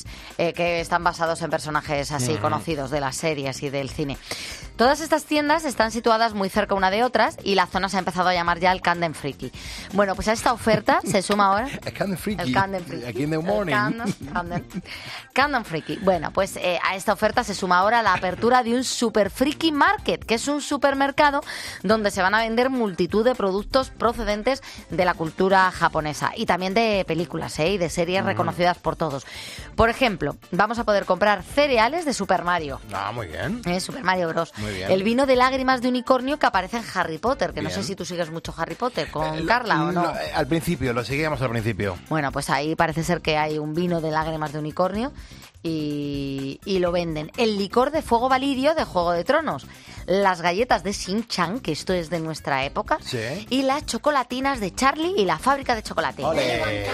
que están basados en personajes así conocidos de las series y del cine. Todas estas tiendas están situadas muy cerca una de otras y la zona se ha empezado a llamar ya el Camden Friki. Bueno, pues a esta oferta se suma ahora... El Camden Friki. El Camden Friki. Aquí en The Morning. Camden Friki. Bueno, pues a esta oferta se suma ahora la apertura de un Super Friki Market, que es un supermercado donde se van a vender multitud de productos procedentes de la cultura japonesa y también de películas y de series reconocidas por todos. Por ejemplo, vamos a poder comprar cereales de Super Mario. Ah, muy bien. Super Mario Bros. Muy bien. El vino de lágrimas de unicornio que aparece en Harry Potter, que no sé si tú sigues mucho Harry Potter con Carla o no. Al principio, lo seguíamos al principio. Bueno, pues ahí parece ser que hay un vino de lágrimas de unicornio y lo venden. El licor de fuego valirio de Juego de Tronos. Las galletas de Shin-Chan, que esto es de nuestra época. Sí. Y las chocolatinas de Charlie y la fábrica de chocolate. ¡Ole!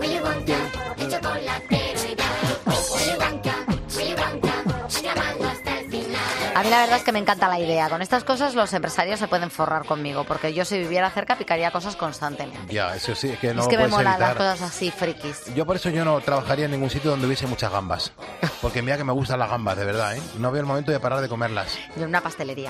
A mí la verdad es que me encanta la idea. Con estas cosas los empresarios se pueden forrar conmigo, porque yo si viviera cerca picaría cosas constantemente. Ya, eso sí, que no es lo que me puedes molan evitar. las cosas así frikis. Yo por eso yo no trabajaría en ningún sitio donde hubiese muchas gambas. Porque mira que me gustan las gambas, de verdad, ¿eh? No veo el momento de parar de comerlas. De una pastelería.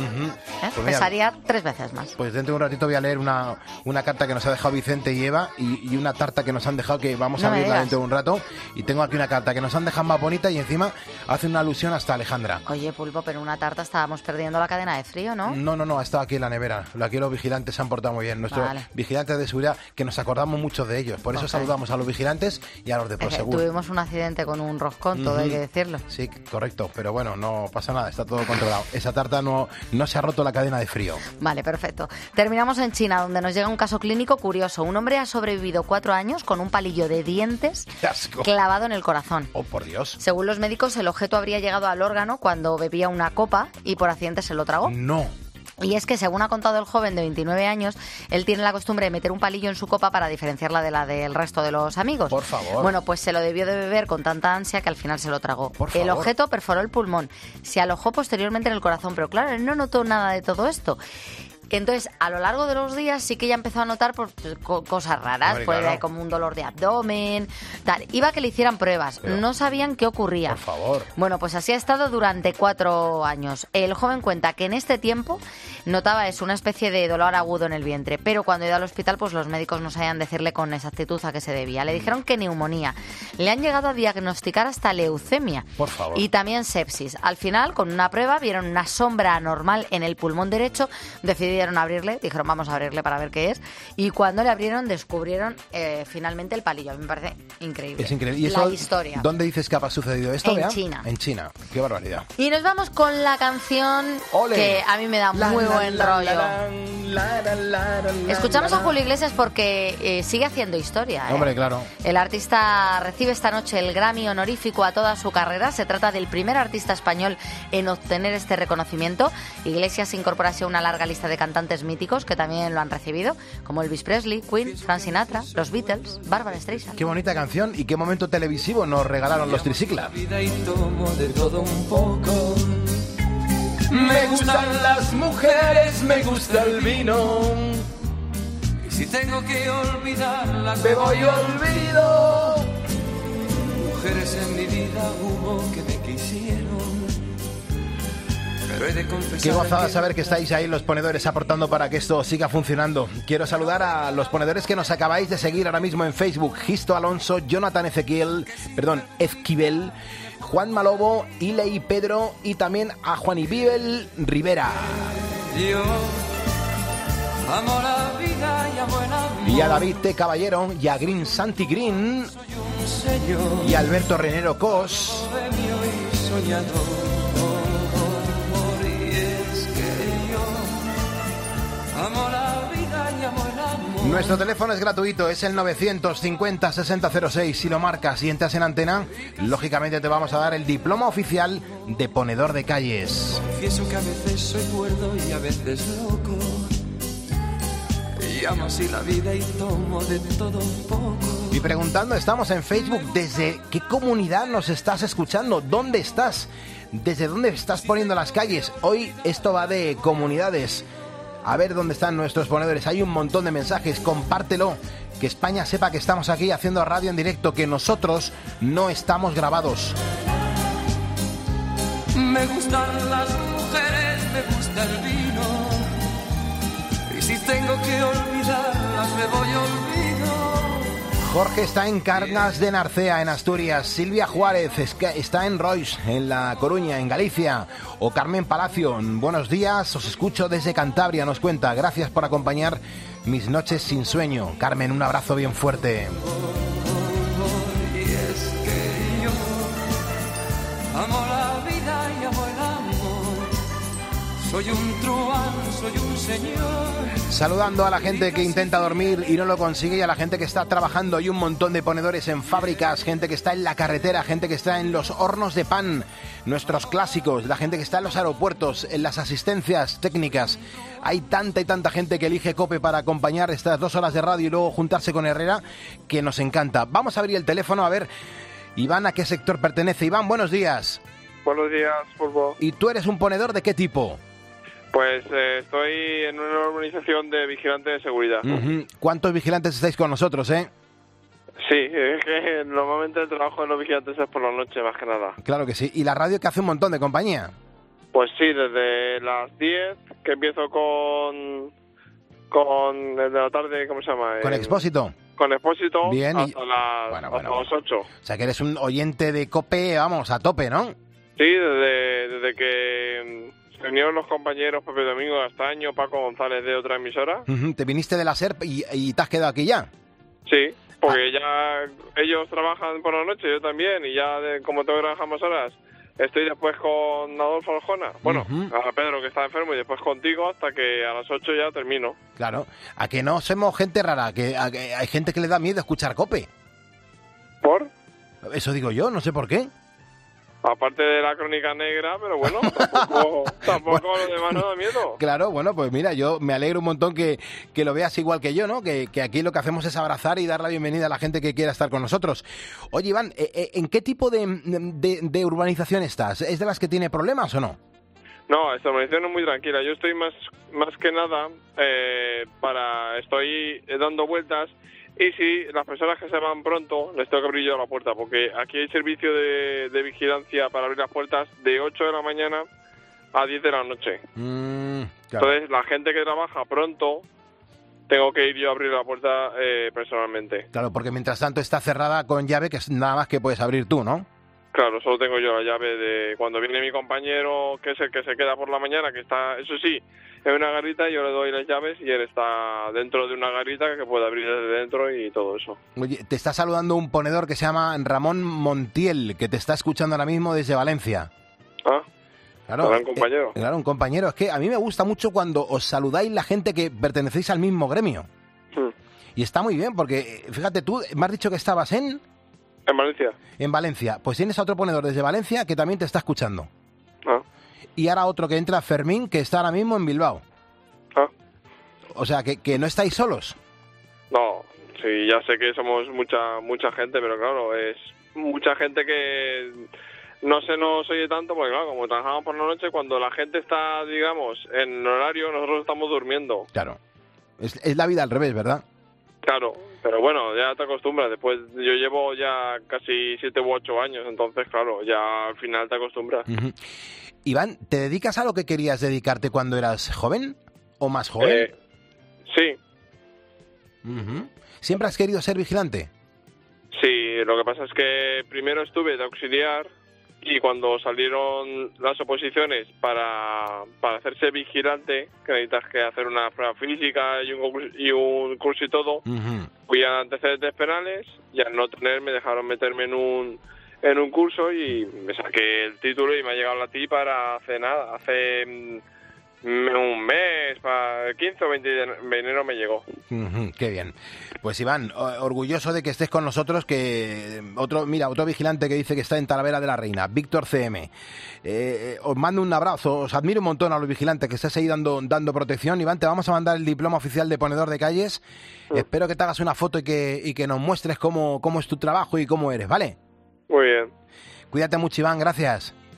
Pues mira, Pesaría 3 veces más. pues dentro de un ratito voy a leer una carta que nos ha dejado Vicente y Eva y una tarta que nos han dejado que vamos a No me abrirla digas. dentro de un rato. Y tengo aquí una carta que nos han dejado más bonita y encima hace una alusión hasta Alejandra. Oye, Pulpo, pero una tarta estábamos perdiendo la cadena de frío, ¿no? No, ha estado aquí en la nevera. Aquí los vigilantes se han portado muy bien. Nuestros Vale. vigilantes de seguridad, que nos acordamos mucho de ellos. Por eso Ok. saludamos a los vigilantes y a los de Prosegur. Tuvimos un accidente con un roscón, todo hay que decirlo. Sí, correcto. Pero bueno, no pasa nada. Está todo controlado. Esa tarta no se ha roto la cadena de frío. Vale, perfecto. Terminamos en China, donde nos llega un caso clínico curioso. Un hombre ha sobrevivido 4 años con un palillo de dientes ¡Qué asco! clavado en el corazón. Oh, por Dios. Según los médicos, el objeto habría llegado al órgano cuando bebía una copa y por accidente se lo tragó. No. Y es que, según ha contado el joven de 29 años, él tiene la costumbre de meter un palillo en su copa para diferenciarla de la del resto de los amigos. Por favor. Bueno, pues se lo debió de beber con tanta ansia que al final se lo tragó. Por El favor. objeto perforó el pulmón, se alojó posteriormente en el corazón, pero claro, él no notó nada de todo esto. Entonces, a lo largo de los días sí que ya empezó a notar pues, cosas raras, Hombre, pues, claro. como un dolor de abdomen, tal. Iba a que le hicieran pruebas, Pero- no sabían qué ocurría. Por favor. Bueno, pues así ha estado durante 4 años. El joven cuenta que en este tiempo notaba eso, una especie de dolor agudo en el vientre, pero cuando ha ido al hospital, pues los médicos no sabían decirle con exactitud a qué se debía. Le dijeron que neumonía. Le han llegado a diagnosticar hasta leucemia. Por favor. Y también sepsis. Al final, con una prueba, vieron una sombra anormal en el pulmón derecho, decidieron abrirle, dijeron vamos a abrirle para ver qué es, y cuando le abrieron descubrieron finalmente el palillo. A mí me parece increíble. Es increíble. ¿Y la eso, historia. ¿dónde dices que ha sucedido esto? En Bea? China. En China. Qué barbaridad. Y nos vamos con la canción ¡Ole! que a mí me da muy buen rollo. Escuchamos a Julio Iglesias porque sigue haciendo historia. ¿eh? Hombre, claro. El artista recibe esta noche el Grammy honorífico a toda su carrera. Se trata del primer artista español en obtener este reconocimiento. Iglesias se incorpora así a una larga lista de cantantes míticos que también lo han recibido, como Elvis Presley, Queen, Frank Sinatra, los Beatles, Barbara Streisand. Qué bonita canción y qué momento televisivo nos regalaron los Tricicla. Vida y tomo de todo un poco. Me gustan las mujeres, me gusta el vino. Y si tengo que olvidarlas, Bebo y olvido. mujeres en mi vida hubo que me quisieron. Pero he de confesar Qué gozada que saber que estáis ahí los ponedores aportando para que esto siga funcionando. Quiero saludar a los ponedores que nos acabáis de seguir ahora mismo en Facebook. Gisto Alonso, Jonathan Ezquivel, Juan Malobo, Ilei Pedro y también a Juan Ibibel Rivera. yo amo la vida y amo el amor. Y a David T. Caballero y a Green Santi Green Un sello y a Alberto Renero Cos. bohemio y soñador. Y es que yo amo la vida y amo el amor. Nuestro teléfono es gratuito, es el 950-6006. Si lo marcas y entras en antena, lógicamente te vamos a dar el diploma oficial de ponedor de calles. Confieso que a veces soy cuerdo y a veces loco. Y amo así la vida y tomo de todo un poco. Y preguntando, estamos en Facebook, ¿desde qué comunidad nos estás escuchando? ¿Dónde estás? ¿Desde dónde estás poniendo las calles? Hoy esto va de comunidades. A ver dónde están nuestros ponedores. Hay un montón de mensajes, compártelo. que España sepa que estamos aquí haciendo radio en directo, que nosotros no estamos grabados. Me gustan las mujeres, me gusta el vino, y si tengo que olvidarlas me voy olvido. Jorge está en Cangas de Narcea, en Asturias. Silvia Juárez está en Rois, en La Coruña, en Galicia. O Carmen Palacio, buenos días, os escucho desde Cantabria, nos cuenta. Gracias por acompañar mis noches sin sueño. Carmen, un abrazo bien fuerte. Y es que yo amo la vida y amo el amor. Soy un truán, soy un señor. Saludando a la gente que intenta dormir y no lo consigue, y a la gente que está trabajando. Hay un montón de ponedores en fábricas, gente que está en la carretera, gente que está en los hornos de pan, nuestros clásicos, la gente que está en los aeropuertos, en las asistencias técnicas. Hay tanta y tanta gente que elige COPE para acompañar estas 2 horas de radio y luego juntarse con Herrera, que nos encanta. Vamos a abrir el teléfono a ver, Iván, ¿a qué sector pertenece? Iván, buenos días. Buenos días, Pulpo. ¿Y tú eres un ponedor de qué tipo? Pues estoy en una organización de vigilantes de seguridad. ¿Cuántos vigilantes estáis con nosotros, Sí, es que normalmente el trabajo de los vigilantes es por la noche, más que nada. Claro que sí. ¿Y la radio que hace un montón de compañía? Pues sí, desde las 10, que empiezo con el de la tarde, ¿cómo se llama? ¿Con Expósito? Con Expósito. Bien. Hasta las 8. O sea, que eres un oyente de COPE, vamos, a tope, ¿no? Sí, desde que se unieron los compañeros Pepe Domingo Castaño, Paco González de otra emisora. ¿Te viniste de la SERP y te has quedado aquí ya? Sí, porque ya ellos trabajan por la noche, yo también, y ya como tengo que trabajar más horas, estoy después con Adolfo Aljona, bueno, a Pedro que está enfermo, y después contigo hasta que a las 8 ya termino. Claro, a que no somos gente rara, a que hay gente que le da miedo escuchar COPE. ¿Por? Eso digo yo, no sé por qué. Aparte de la crónica negra, pero bueno, tampoco lo demás no da miedo. Claro, bueno, pues mira, yo me alegro un montón que lo veas igual que yo, ¿no? Que aquí lo que hacemos es abrazar y dar la bienvenida a la gente que quiera estar con nosotros. Oye, Iván, ¿en qué tipo de urbanización estás? ¿Es de las que tiene problemas o no? No, esta urbanización es muy tranquila. Yo estoy más que nada estoy dando vueltas. Y si las personas que se van pronto, les tengo que abrir yo la puerta, porque aquí hay servicio de vigilancia para abrir las puertas de 8 de la mañana a 10 de la noche. Claro. Entonces, la gente que trabaja pronto, tengo que ir yo a abrir la puerta personalmente. Claro, porque mientras tanto está cerrada con llave, que es nada más que puedes abrir tú, ¿no? Claro, solo tengo yo la llave de cuando viene mi compañero, que es el que se queda por la mañana, que está, eso sí, en una garita, yo le doy las llaves y él está dentro de una garita que puede abrir desde dentro y todo eso. Oye, te está saludando un ponedor que se llama Ramón Montiel, que te está escuchando ahora mismo desde Valencia. Ah, claro, un compañero. Claro, un compañero. Es que a mí me gusta mucho cuando os saludáis la gente que pertenecéis al mismo gremio. Y está muy bien, porque, fíjate, tú me has dicho que estabas en Valencia. En Valencia. Pues tienes a otro ponedor desde Valencia que también te está escuchando. Y ahora otro que entra, Fermín, que está ahora mismo en Bilbao. O sea, que no estáis solos. No, sí, ya sé que somos mucha gente, pero claro, es mucha gente que no se nos oye tanto, porque claro, como trabajamos por la noche, cuando la gente está, digamos, en horario, nosotros estamos durmiendo. Claro. Es la vida al revés, ¿verdad? Claro, pero bueno, ya te acostumbras. Después yo llevo ya casi 7 u 8 años, entonces claro, ya al final te acostumbras. Iván, ¿te dedicas a lo que querías dedicarte cuando eras joven o más joven? Sí. ¿Siempre has querido ser vigilante? Sí, lo que pasa es que primero estuve de auxiliar y cuando salieron las oposiciones para hacerse vigilante, que necesitas que hacer una prueba física y un curso y todo, fui a antecedentes penales y al no tener me dejaron meterme en un curso y me saqué el título y me ha llegado la TI para hace un mes, para el 15 o 20 de enero me llegó. Qué bien. Pues Iván, orgulloso de que estés con nosotros, que otro vigilante que dice que está en Talavera de la Reina, Víctor CM. Os mando un abrazo, os admiro un montón a los vigilantes que estáis ahí dando protección. Iván, te vamos a mandar el diploma oficial de ponedor de calles. Espero que te hagas una foto y que nos muestres cómo es tu trabajo y cómo eres, ¿vale? Muy bien. Cuídate mucho, Iván, gracias.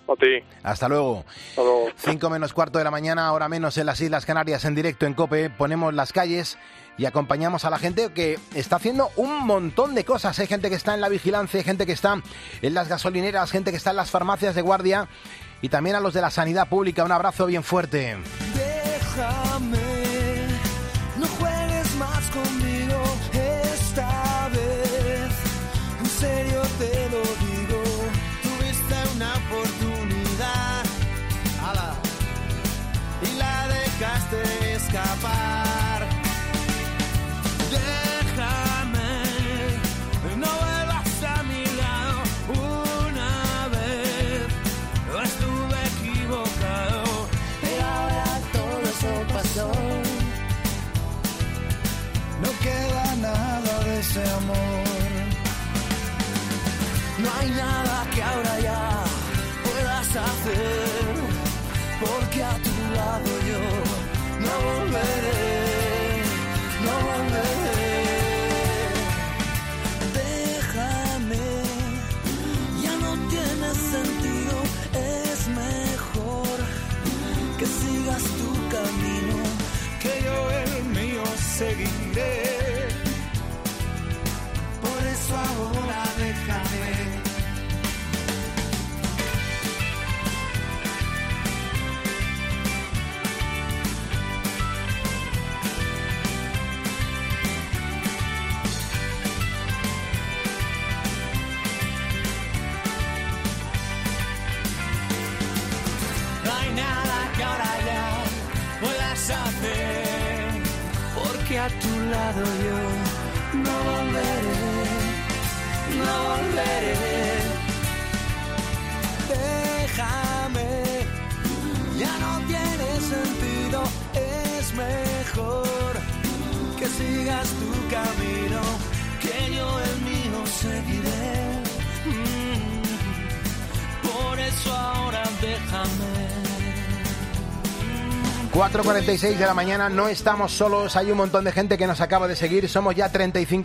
A ti. Hasta luego. 5 menos cuarto de la mañana, hora menos en las Islas Canarias, en directo en COPE. Ponemos las calles y acompañamos a la gente que está haciendo un montón de cosas. Hay gente que está en la vigilancia, hay gente que está en las gasolineras, gente que está en las farmacias de guardia y también a los de la sanidad pública. Un abrazo bien fuerte. Déjame, no juegues más conmigo esta vez. En serio te lo digo, tuviste una oportunidad, ala, y la dejaste escapar. Déjame, no vuelvas a mi lado una vez. Yo estuve equivocado, pero ahora todo eso pasó. No queda nada de ese amor. No hay nada que ahora ya puedas hacer, porque a tu lado yo no volveré, no volveré. Déjame, ya no tiene sentido, es mejor que sigas tu camino, que yo el mío seguiré. Por eso ahora déjame. No hay nada que ahora ya puedas hacer, porque a tu lado yo no volveré, no volveré. Déjame, ya no tiene sentido, es mejor que sigas tu camino, que yo el mío seguiré. Por eso ahora déjame. 4:46 de la mañana, no estamos solos, hay un montón de gente que nos acaba de seguir, somos ya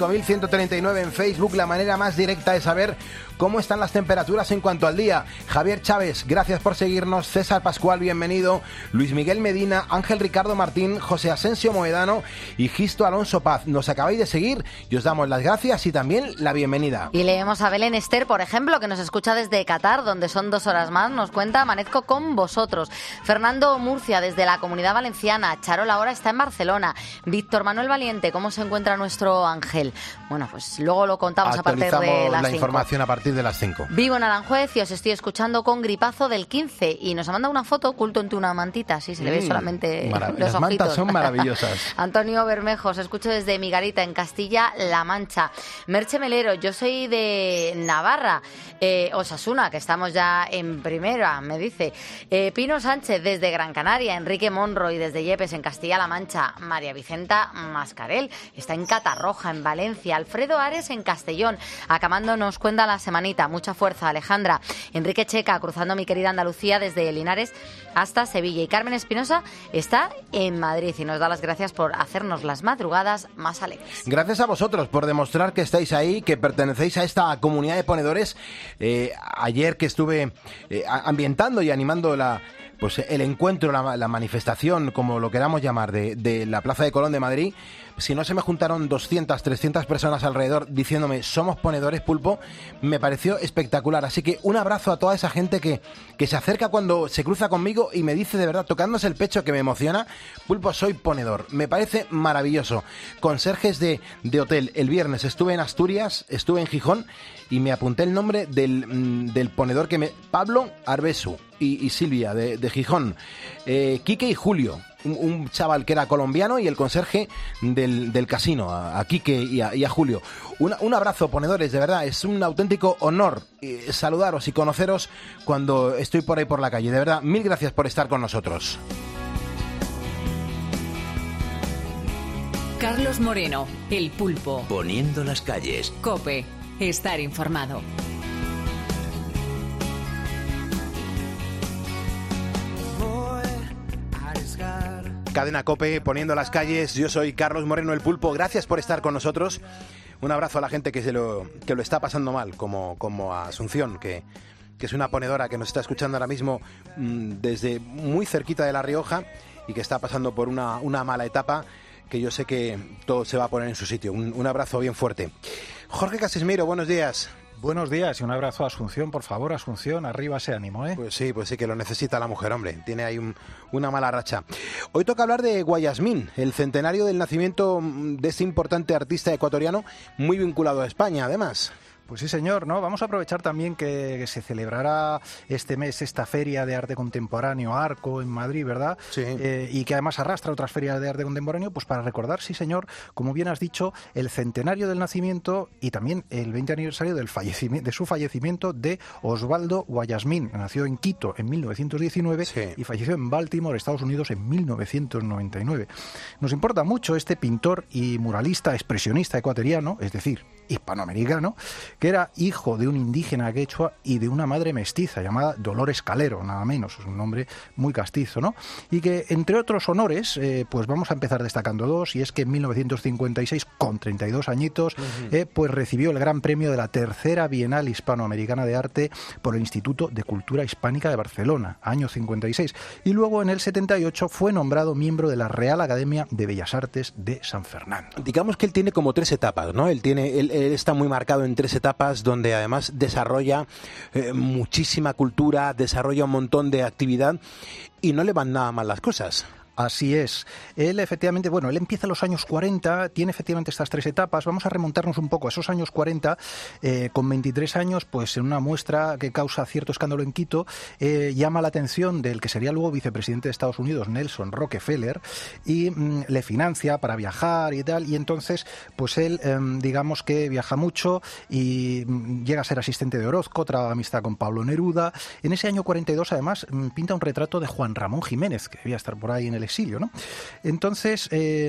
35.139 en Facebook, la manera más directa de saber cómo están las temperaturas en cuanto al día. Javier Chávez, gracias por seguirnos, César Pascual, bienvenido, Luis Miguel Medina, Ángel Ricardo Martín, José Asensio Moedano y Gisto Alonso Paz, nos acabáis de seguir y os damos las gracias y también la bienvenida. Y leemos a Belén Ester, por ejemplo, que nos escucha desde Qatar, donde son 2 horas más, nos cuenta, amanezco con vosotros. Fernando Murcia, desde la Comunidad Valenciana. Charola ahora está en Barcelona. Víctor Manuel Valiente, ¿cómo se encuentra nuestro Ángel? Bueno, pues luego lo contamos a partir de las 5. Actualizamos la información a partir de las 5. Vivo en Aranjuez y os estoy escuchando con gripazo del 15 y nos ha mandado una foto oculto entre una mantita, así se le ve solamente los las ojitos. mantas son maravillosas. Antonio Bermejo, os escucho desde Migarita, en Castilla-La Mancha. Merche Melero, yo soy de Navarra, Osasuna, que estamos ya en primera, me dice. Pino Sánchez, desde Gran Canaria. Enrique Monroy, desde Yepes, en Castilla-La Mancha. María Vicenta Mascarel está en Catarroja, en Valencia. Alfredo Ares, en Castellón. Acabando nos cuenta la semanita. Mucha fuerza, Alejandra. Enrique Checa, cruzando mi querida Andalucía desde Linares hasta Sevilla. Y Carmen Espinosa está en Madrid y nos da las gracias por hacernos las madrugadas más alegres. Gracias a vosotros por demostrar que estáis ahí, que pertenecéis a esta comunidad de ponedores. Ayer que estuve ambientando y animando el encuentro, la manifestación, como lo queramos llamar, de la Plaza de Colón de Madrid, si no se me juntaron 200, 300 personas alrededor diciéndome somos ponedores, Pulpo, me pareció espectacular. Así que un abrazo a toda esa gente que se acerca cuando se cruza conmigo y me dice de verdad, tocándose el pecho, que me emociona, Pulpo, soy ponedor. Me parece maravilloso. Conserjes de hotel. El viernes estuve en Asturias, estuve en Gijón y me apunté el nombre del ponedor Pablo Arbesu y Silvia de Gijón. Quique y Julio. Un chaval que era colombiano y el conserje del casino, a Quique y a Julio. Un abrazo, ponedores, de verdad, es un auténtico honor saludaros y conoceros cuando estoy por ahí por la calle. De verdad, mil gracias por estar con nosotros. Carlos Moreno, El Pulpo. Poniendo las calles. COPE, estar informado. Cadena COPE, poniendo las calles. Yo soy Carlos Moreno, El Pulpo. Gracias por estar con nosotros. Un abrazo a la gente que lo está pasando mal, como a Asunción, que que es una ponedora que nos está escuchando ahora mismo desde muy cerquita de La Rioja y que está pasando por una mala etapa, que yo sé que todo se va a poner en su sitio. Un abrazo bien fuerte. Jorge Casesmiro, buenos días. Buenos días y un abrazo a Asunción, por favor, Asunción, arriba ese ánimo, ¿eh? Pues sí, que lo necesita la mujer, hombre, tiene ahí una mala racha. Hoy toca hablar de Guayasmín, el centenario del nacimiento de este importante artista ecuatoriano, muy vinculado a España, además. Pues sí, señor, ¿no? Vamos a aprovechar también que se celebrará este mes esta Feria de Arte Contemporáneo Arco en Madrid, ¿verdad? Sí. Y que además arrastra otras ferias de arte contemporáneo, pues para recordar, sí, señor, como bien has dicho, el centenario del nacimiento y también el 20 aniversario de su fallecimiento de Osvaldo Guayasmín. Nació en Quito en 1919 y falleció en Baltimore, Estados Unidos, en 1999. Nos importa mucho este pintor y muralista expresionista ecuatoriano, es decir, hispanoamericano, que era hijo de un indígena quechua y de una madre mestiza llamada Dolores Calero, nada menos, es un nombre muy castizo, ¿no? Y que, entre otros honores, pues vamos a empezar destacando dos, y es que en 1956, con 32 añitos, pues recibió el Gran Premio de la Tercera Bienal Hispanoamericana de Arte por el Instituto de Cultura Hispánica de Barcelona, año 56, y luego en el 78 fue nombrado miembro de la Real Academia de Bellas Artes de San Fernando. Digamos que él tiene como 3 etapas, ¿no? Él está muy marcado en 3 etapas donde además desarrolla muchísima cultura, desarrolla un montón de actividad y no le van nada mal las cosas. Así es. Él efectivamente, él empieza en los años 40, tiene efectivamente estas 3 etapas. Vamos a remontarnos un poco a esos años 40, con 23 años, pues en una muestra que causa cierto escándalo en Quito, llama la atención del que sería luego vicepresidente de Estados Unidos, Nelson Rockefeller, y le financia para viajar y tal, y entonces, pues él, digamos que viaja mucho y llega a ser asistente de Orozco, traba amistad con Pablo Neruda. En ese año 42, además, pinta un retrato de Juan Ramón Jiménez, que debía estar por ahí en el exilio, ¿no? Entonces,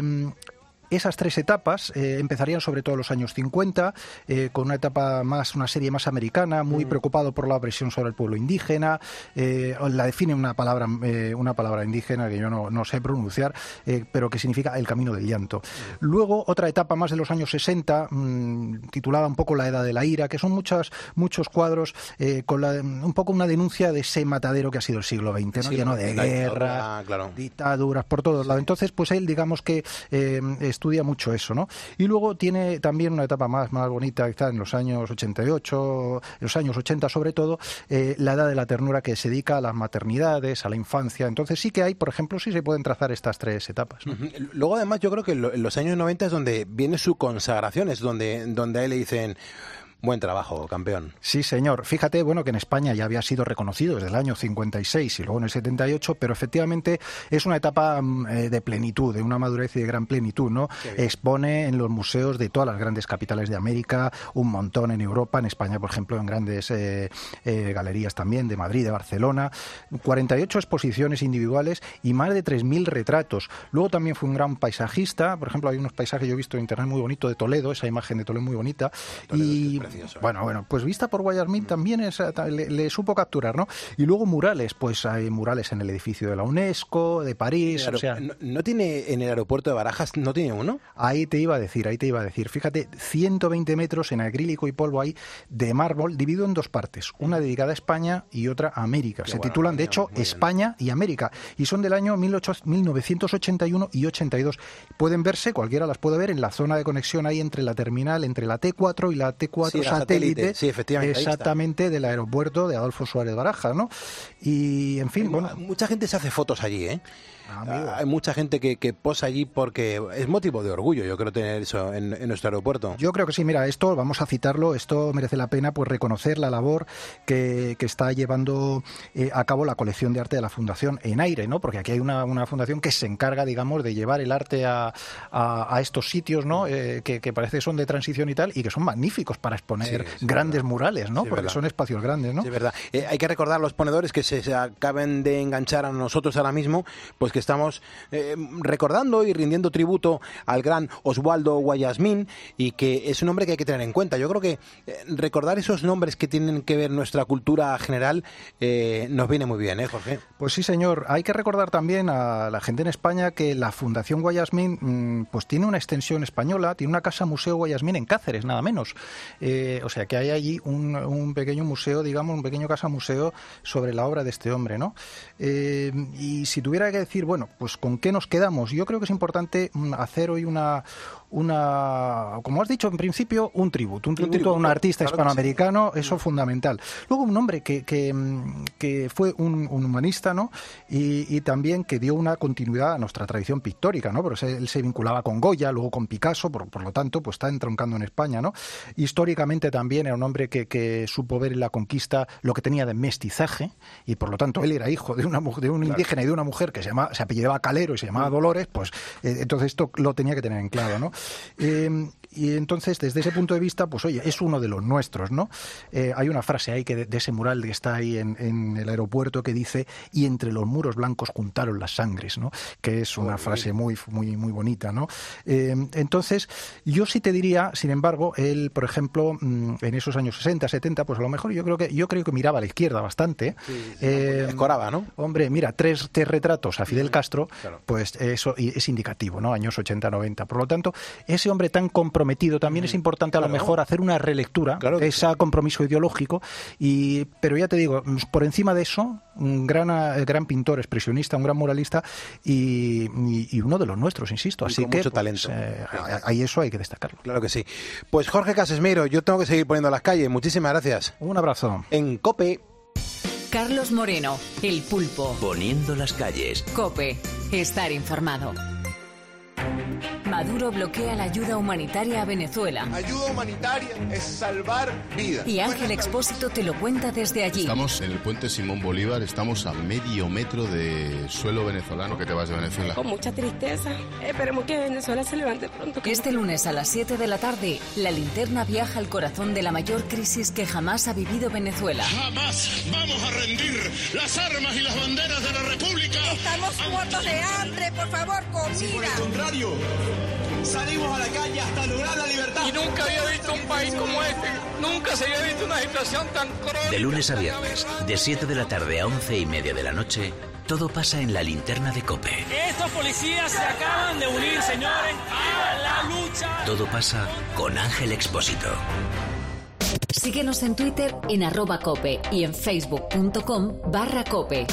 esas 3 etapas empezarían sobre todo en los años 50, con una etapa más, una serie más americana, muy preocupado por la opresión sobre el pueblo indígena. La define una palabra indígena que yo no sé pronunciar, pero que significa el camino del llanto. Luego, otra etapa más de los años 60, titulada un poco La Edad de la Ira, que son muchos cuadros con un poco una denuncia de ese matadero que ha sido el siglo XX, ¿no? Sí, lleno de guerra, dictaduras por todos lados. Entonces, pues él, digamos que estudia mucho eso, ¿no? Y luego tiene también una etapa más bonita, que está en los años 88, los años 80 sobre todo, la edad de la ternura, que se dedica a las maternidades, a la infancia. Entonces sí que hay, por ejemplo, sí se pueden trazar estas 3 etapas, ¿no? Luego, además, yo creo que en los años 90 es donde viene su consagración, es donde a él le dicen: buen trabajo, campeón. Sí, señor. Fíjate, que en España ya había sido reconocido desde el año 56 y luego en el 78, pero efectivamente es una etapa de plenitud, de una madurez y de gran plenitud, ¿no? Expone en los museos de todas las grandes capitales de América, un montón en Europa, en España, por ejemplo, en grandes galerías también, de Madrid, de Barcelona, 48 exposiciones individuales y más de 3.000 retratos. Luego también fue un gran paisajista, por ejemplo, hay unos paisajes, yo he visto en internet muy bonito de Toledo, esa imagen de Toledo muy bonita, y bueno, pues vista por Guayasmín también le supo capturar, ¿no? Y luego murales, pues hay murales en el edificio de la UNESCO, de París, o sea... ¿No tiene en el aeropuerto de Barajas, no tiene uno? Ahí te iba a decir. Fíjate, 120 metros en acrílico y polvo ahí de mármol, dividido en 2 partes, una dedicada a España y otra a América. Se titulan, de hecho, España y América, y son del año 1981 y 82. Pueden verse, cualquiera las puede ver, en la zona de conexión ahí entre la terminal, entre la T4 y la T4 satélite, sí, efectivamente, exactamente, del aeropuerto de Adolfo Suárez Barajas, ¿no? Y, en fin, mucha gente se hace fotos allí, ¿eh? Hay mucha gente que posa allí porque es motivo de orgullo, yo creo, tener eso en nuestro aeropuerto. Yo creo que sí. Mira, esto, vamos a citarlo, esto merece la pena pues reconocer la labor que está llevando a cabo la colección de arte de la Fundación Enaire, ¿no? Porque aquí hay una fundación que se encarga, digamos, de llevar el arte a estos sitios, ¿no? Que parece que son de transición y tal, y que son magníficos para exponer grandes murales, ¿no? Porque son espacios grandes, ¿no? Sí, es verdad. Hay que recordar a los ponedores que se acaben de enganchar a nosotros ahora mismo, pues que estamos recordando y rindiendo tributo al gran Osvaldo Guayasmín, y que es un nombre que hay que tener en cuenta. Yo creo que recordar esos nombres que tienen que ver nuestra cultura general nos viene muy bien, ¿eh, Jorge? Pues sí, señor. Hay que recordar también a la gente en España que la Fundación Guayasmín pues tiene una extensión española, tiene una casa museo Guayasmín en Cáceres, nada menos. O sea, que hay allí un pequeño museo, digamos, un pequeño casa museo sobre la obra de este hombre, ¿no? Y si tuviera que decir, bueno, pues ¿con qué nos quedamos? Yo creo que es importante hacer hoy una, como has dicho en principio, un tributo a un artista hispanoamericano, eso es fundamental. Luego un hombre que fue un humanista, ¿no? Y también que dio una continuidad a nuestra tradición pictórica, ¿no? Pero él se vinculaba con Goya, luego con Picasso, por lo tanto, pues está entroncando en España, ¿no? Históricamente también era un hombre que supo ver en la conquista lo que tenía de mestizaje, y por lo tanto él era hijo de un indígena y de una mujer que se apellidaba Calero y se llamaba Dolores, pues entonces esto lo tenía que tener en claro, ¿no? Y entonces, desde ese punto de vista, pues oye, es uno de los nuestros, ¿no? Hay una frase ahí de ese mural que está ahí en el aeropuerto que dice: y entre los muros blancos juntaron las sangres, ¿no? Que es una frase muy, muy, muy bonita, ¿no? Entonces, yo sí te diría, sin embargo, él, por ejemplo, en esos años 60, 70, pues a lo mejor yo creo que miraba a la izquierda bastante. Escoraba, ¿no? Hombre, mira, tres retratos a Fidel Castro, claro. Pues eso es indicativo, ¿no? Años 80, 90. Por lo tanto, ese hombre tan comprometido, también es importante a lo mejor hacer una relectura de ese compromiso ideológico, pero ya te digo, por encima de eso, un gran pintor expresionista, un gran muralista y uno de los nuestros, insisto. Así que mucho talento. Ahí eso hay que destacarlo. Claro que sí. Pues Jorge Casesmeiro, yo tengo que seguir poniendo las calles. Muchísimas gracias. Un abrazo. En COPE. Carlos Moreno, El Pulpo. Poniendo las calles. COPE. Estar informado. Maduro bloquea la ayuda humanitaria a Venezuela. Ayuda humanitaria es salvar vidas. Y Ángel Expósito te lo cuenta desde allí. Estamos en el puente Simón Bolívar, estamos a medio metro de suelo venezolano. ¿Qué te vas de Venezuela? Con mucha tristeza. Esperemos que Venezuela se levante pronto. Este lunes a las 7 de la tarde, la linterna viaja al corazón de la mayor crisis que jamás ha vivido Venezuela. Jamás vamos a rendir las armas y las banderas de la República. Estamos muertos de hambre, por favor, comida. Si por el contrario, salimos a la calle hasta lograr la libertad. Y nunca había visto un país como este. Nunca se había visto una situación tan crónica. De lunes a viernes, de 7 de la tarde a 11:30 de la noche, todo pasa en la linterna de COPE. Estos policías se acaban de unir, señores, a la lucha. Todo pasa con Ángel Expósito. Síguenos en Twitter en @cope y en facebook.com/cope.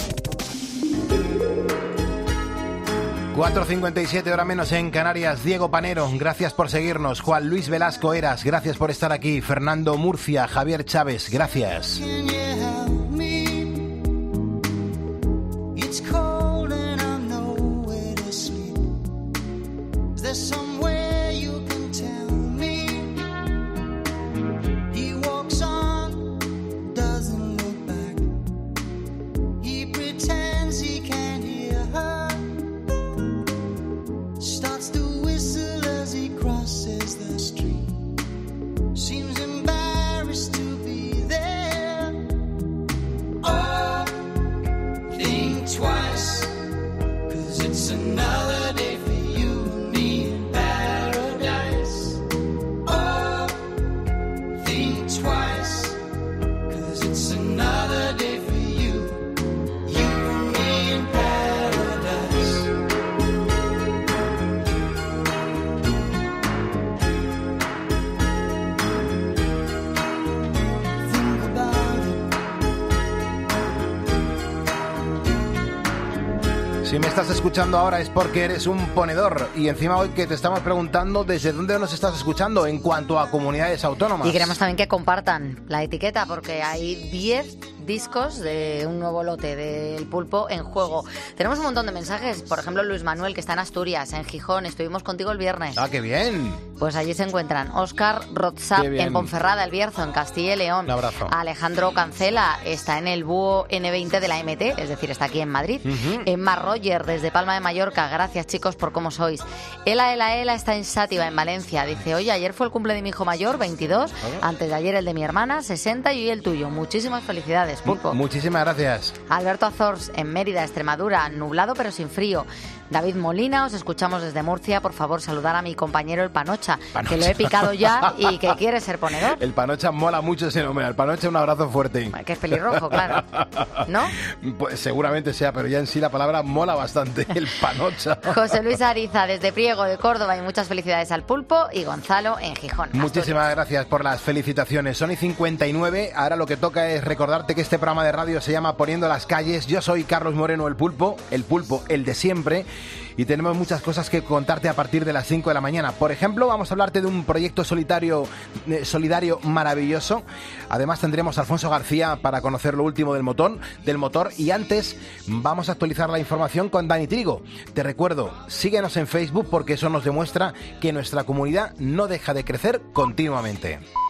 4:57, hora menos en Canarias. Diego Panero, gracias por seguirnos. Juan Luis Velasco Eras, gracias por estar aquí. Fernando Murcia, Javier Chávez, gracias. Si me estás escuchando ahora es porque eres un ponedor y encima hoy que te estamos preguntando desde dónde nos estás escuchando en cuanto a comunidades autónomas. Y queremos también que compartan la etiqueta porque hay 10 discos de un nuevo lote del Pulpo en juego. Tenemos un montón de mensajes, por ejemplo Luis Manuel, que está en Asturias, en Gijón, estuvimos contigo el viernes. ¡Ah, qué bien! Pues allí se encuentran Óscar Rotzap en Ponferrada, El Bierzo, en Castilla y León. Un abrazo. Alejandro Cancela está en el Búho N20 de la MT, es decir, está aquí en Madrid. Emma Roger, desde Palma de Mallorca, gracias chicos por cómo sois. Ela está en Sátiva, en Valencia. Dice, oye, ayer fue el cumple de mi hijo mayor, 22, antes de ayer el de mi hermana, 60, y hoy el tuyo. Muchísimas felicidades, Pulpo. Muchísimas gracias. Alberto Azors, en Mérida, Extremadura, nublado pero sin frío. David Molina, os escuchamos desde Murcia. Por favor, saludar a mi compañero el Panocha. Panocha, que lo he picado ya y que quiere ser ponedor. El Panocha mola mucho ese nombre. El Panocha, un abrazo fuerte. Que es pelirrojo, claro. ¿No? Pues seguramente sea, pero ya en sí la palabra mola bastante. El Panocha. José Luis Ariza desde Priego de Córdoba y muchas felicidades al Pulpo, y Gonzalo en Gijón. Muchísimas gracias por las felicitaciones. Son y 59. Ahora lo que toca es recordarte que este programa de radio se llama Poniendo las calles. Yo soy Carlos Moreno, el Pulpo, el de siempre. Y tenemos muchas cosas que contarte a partir de las 5 de la mañana. Por ejemplo, vamos a hablarte de un proyecto solidario maravilloso. Además tendremos a Alfonso García para conocer lo último del motor. Y antes vamos a actualizar la información con Dani Trigo. Te recuerdo, síguenos en Facebook porque eso nos demuestra que nuestra comunidad no deja de crecer continuamente.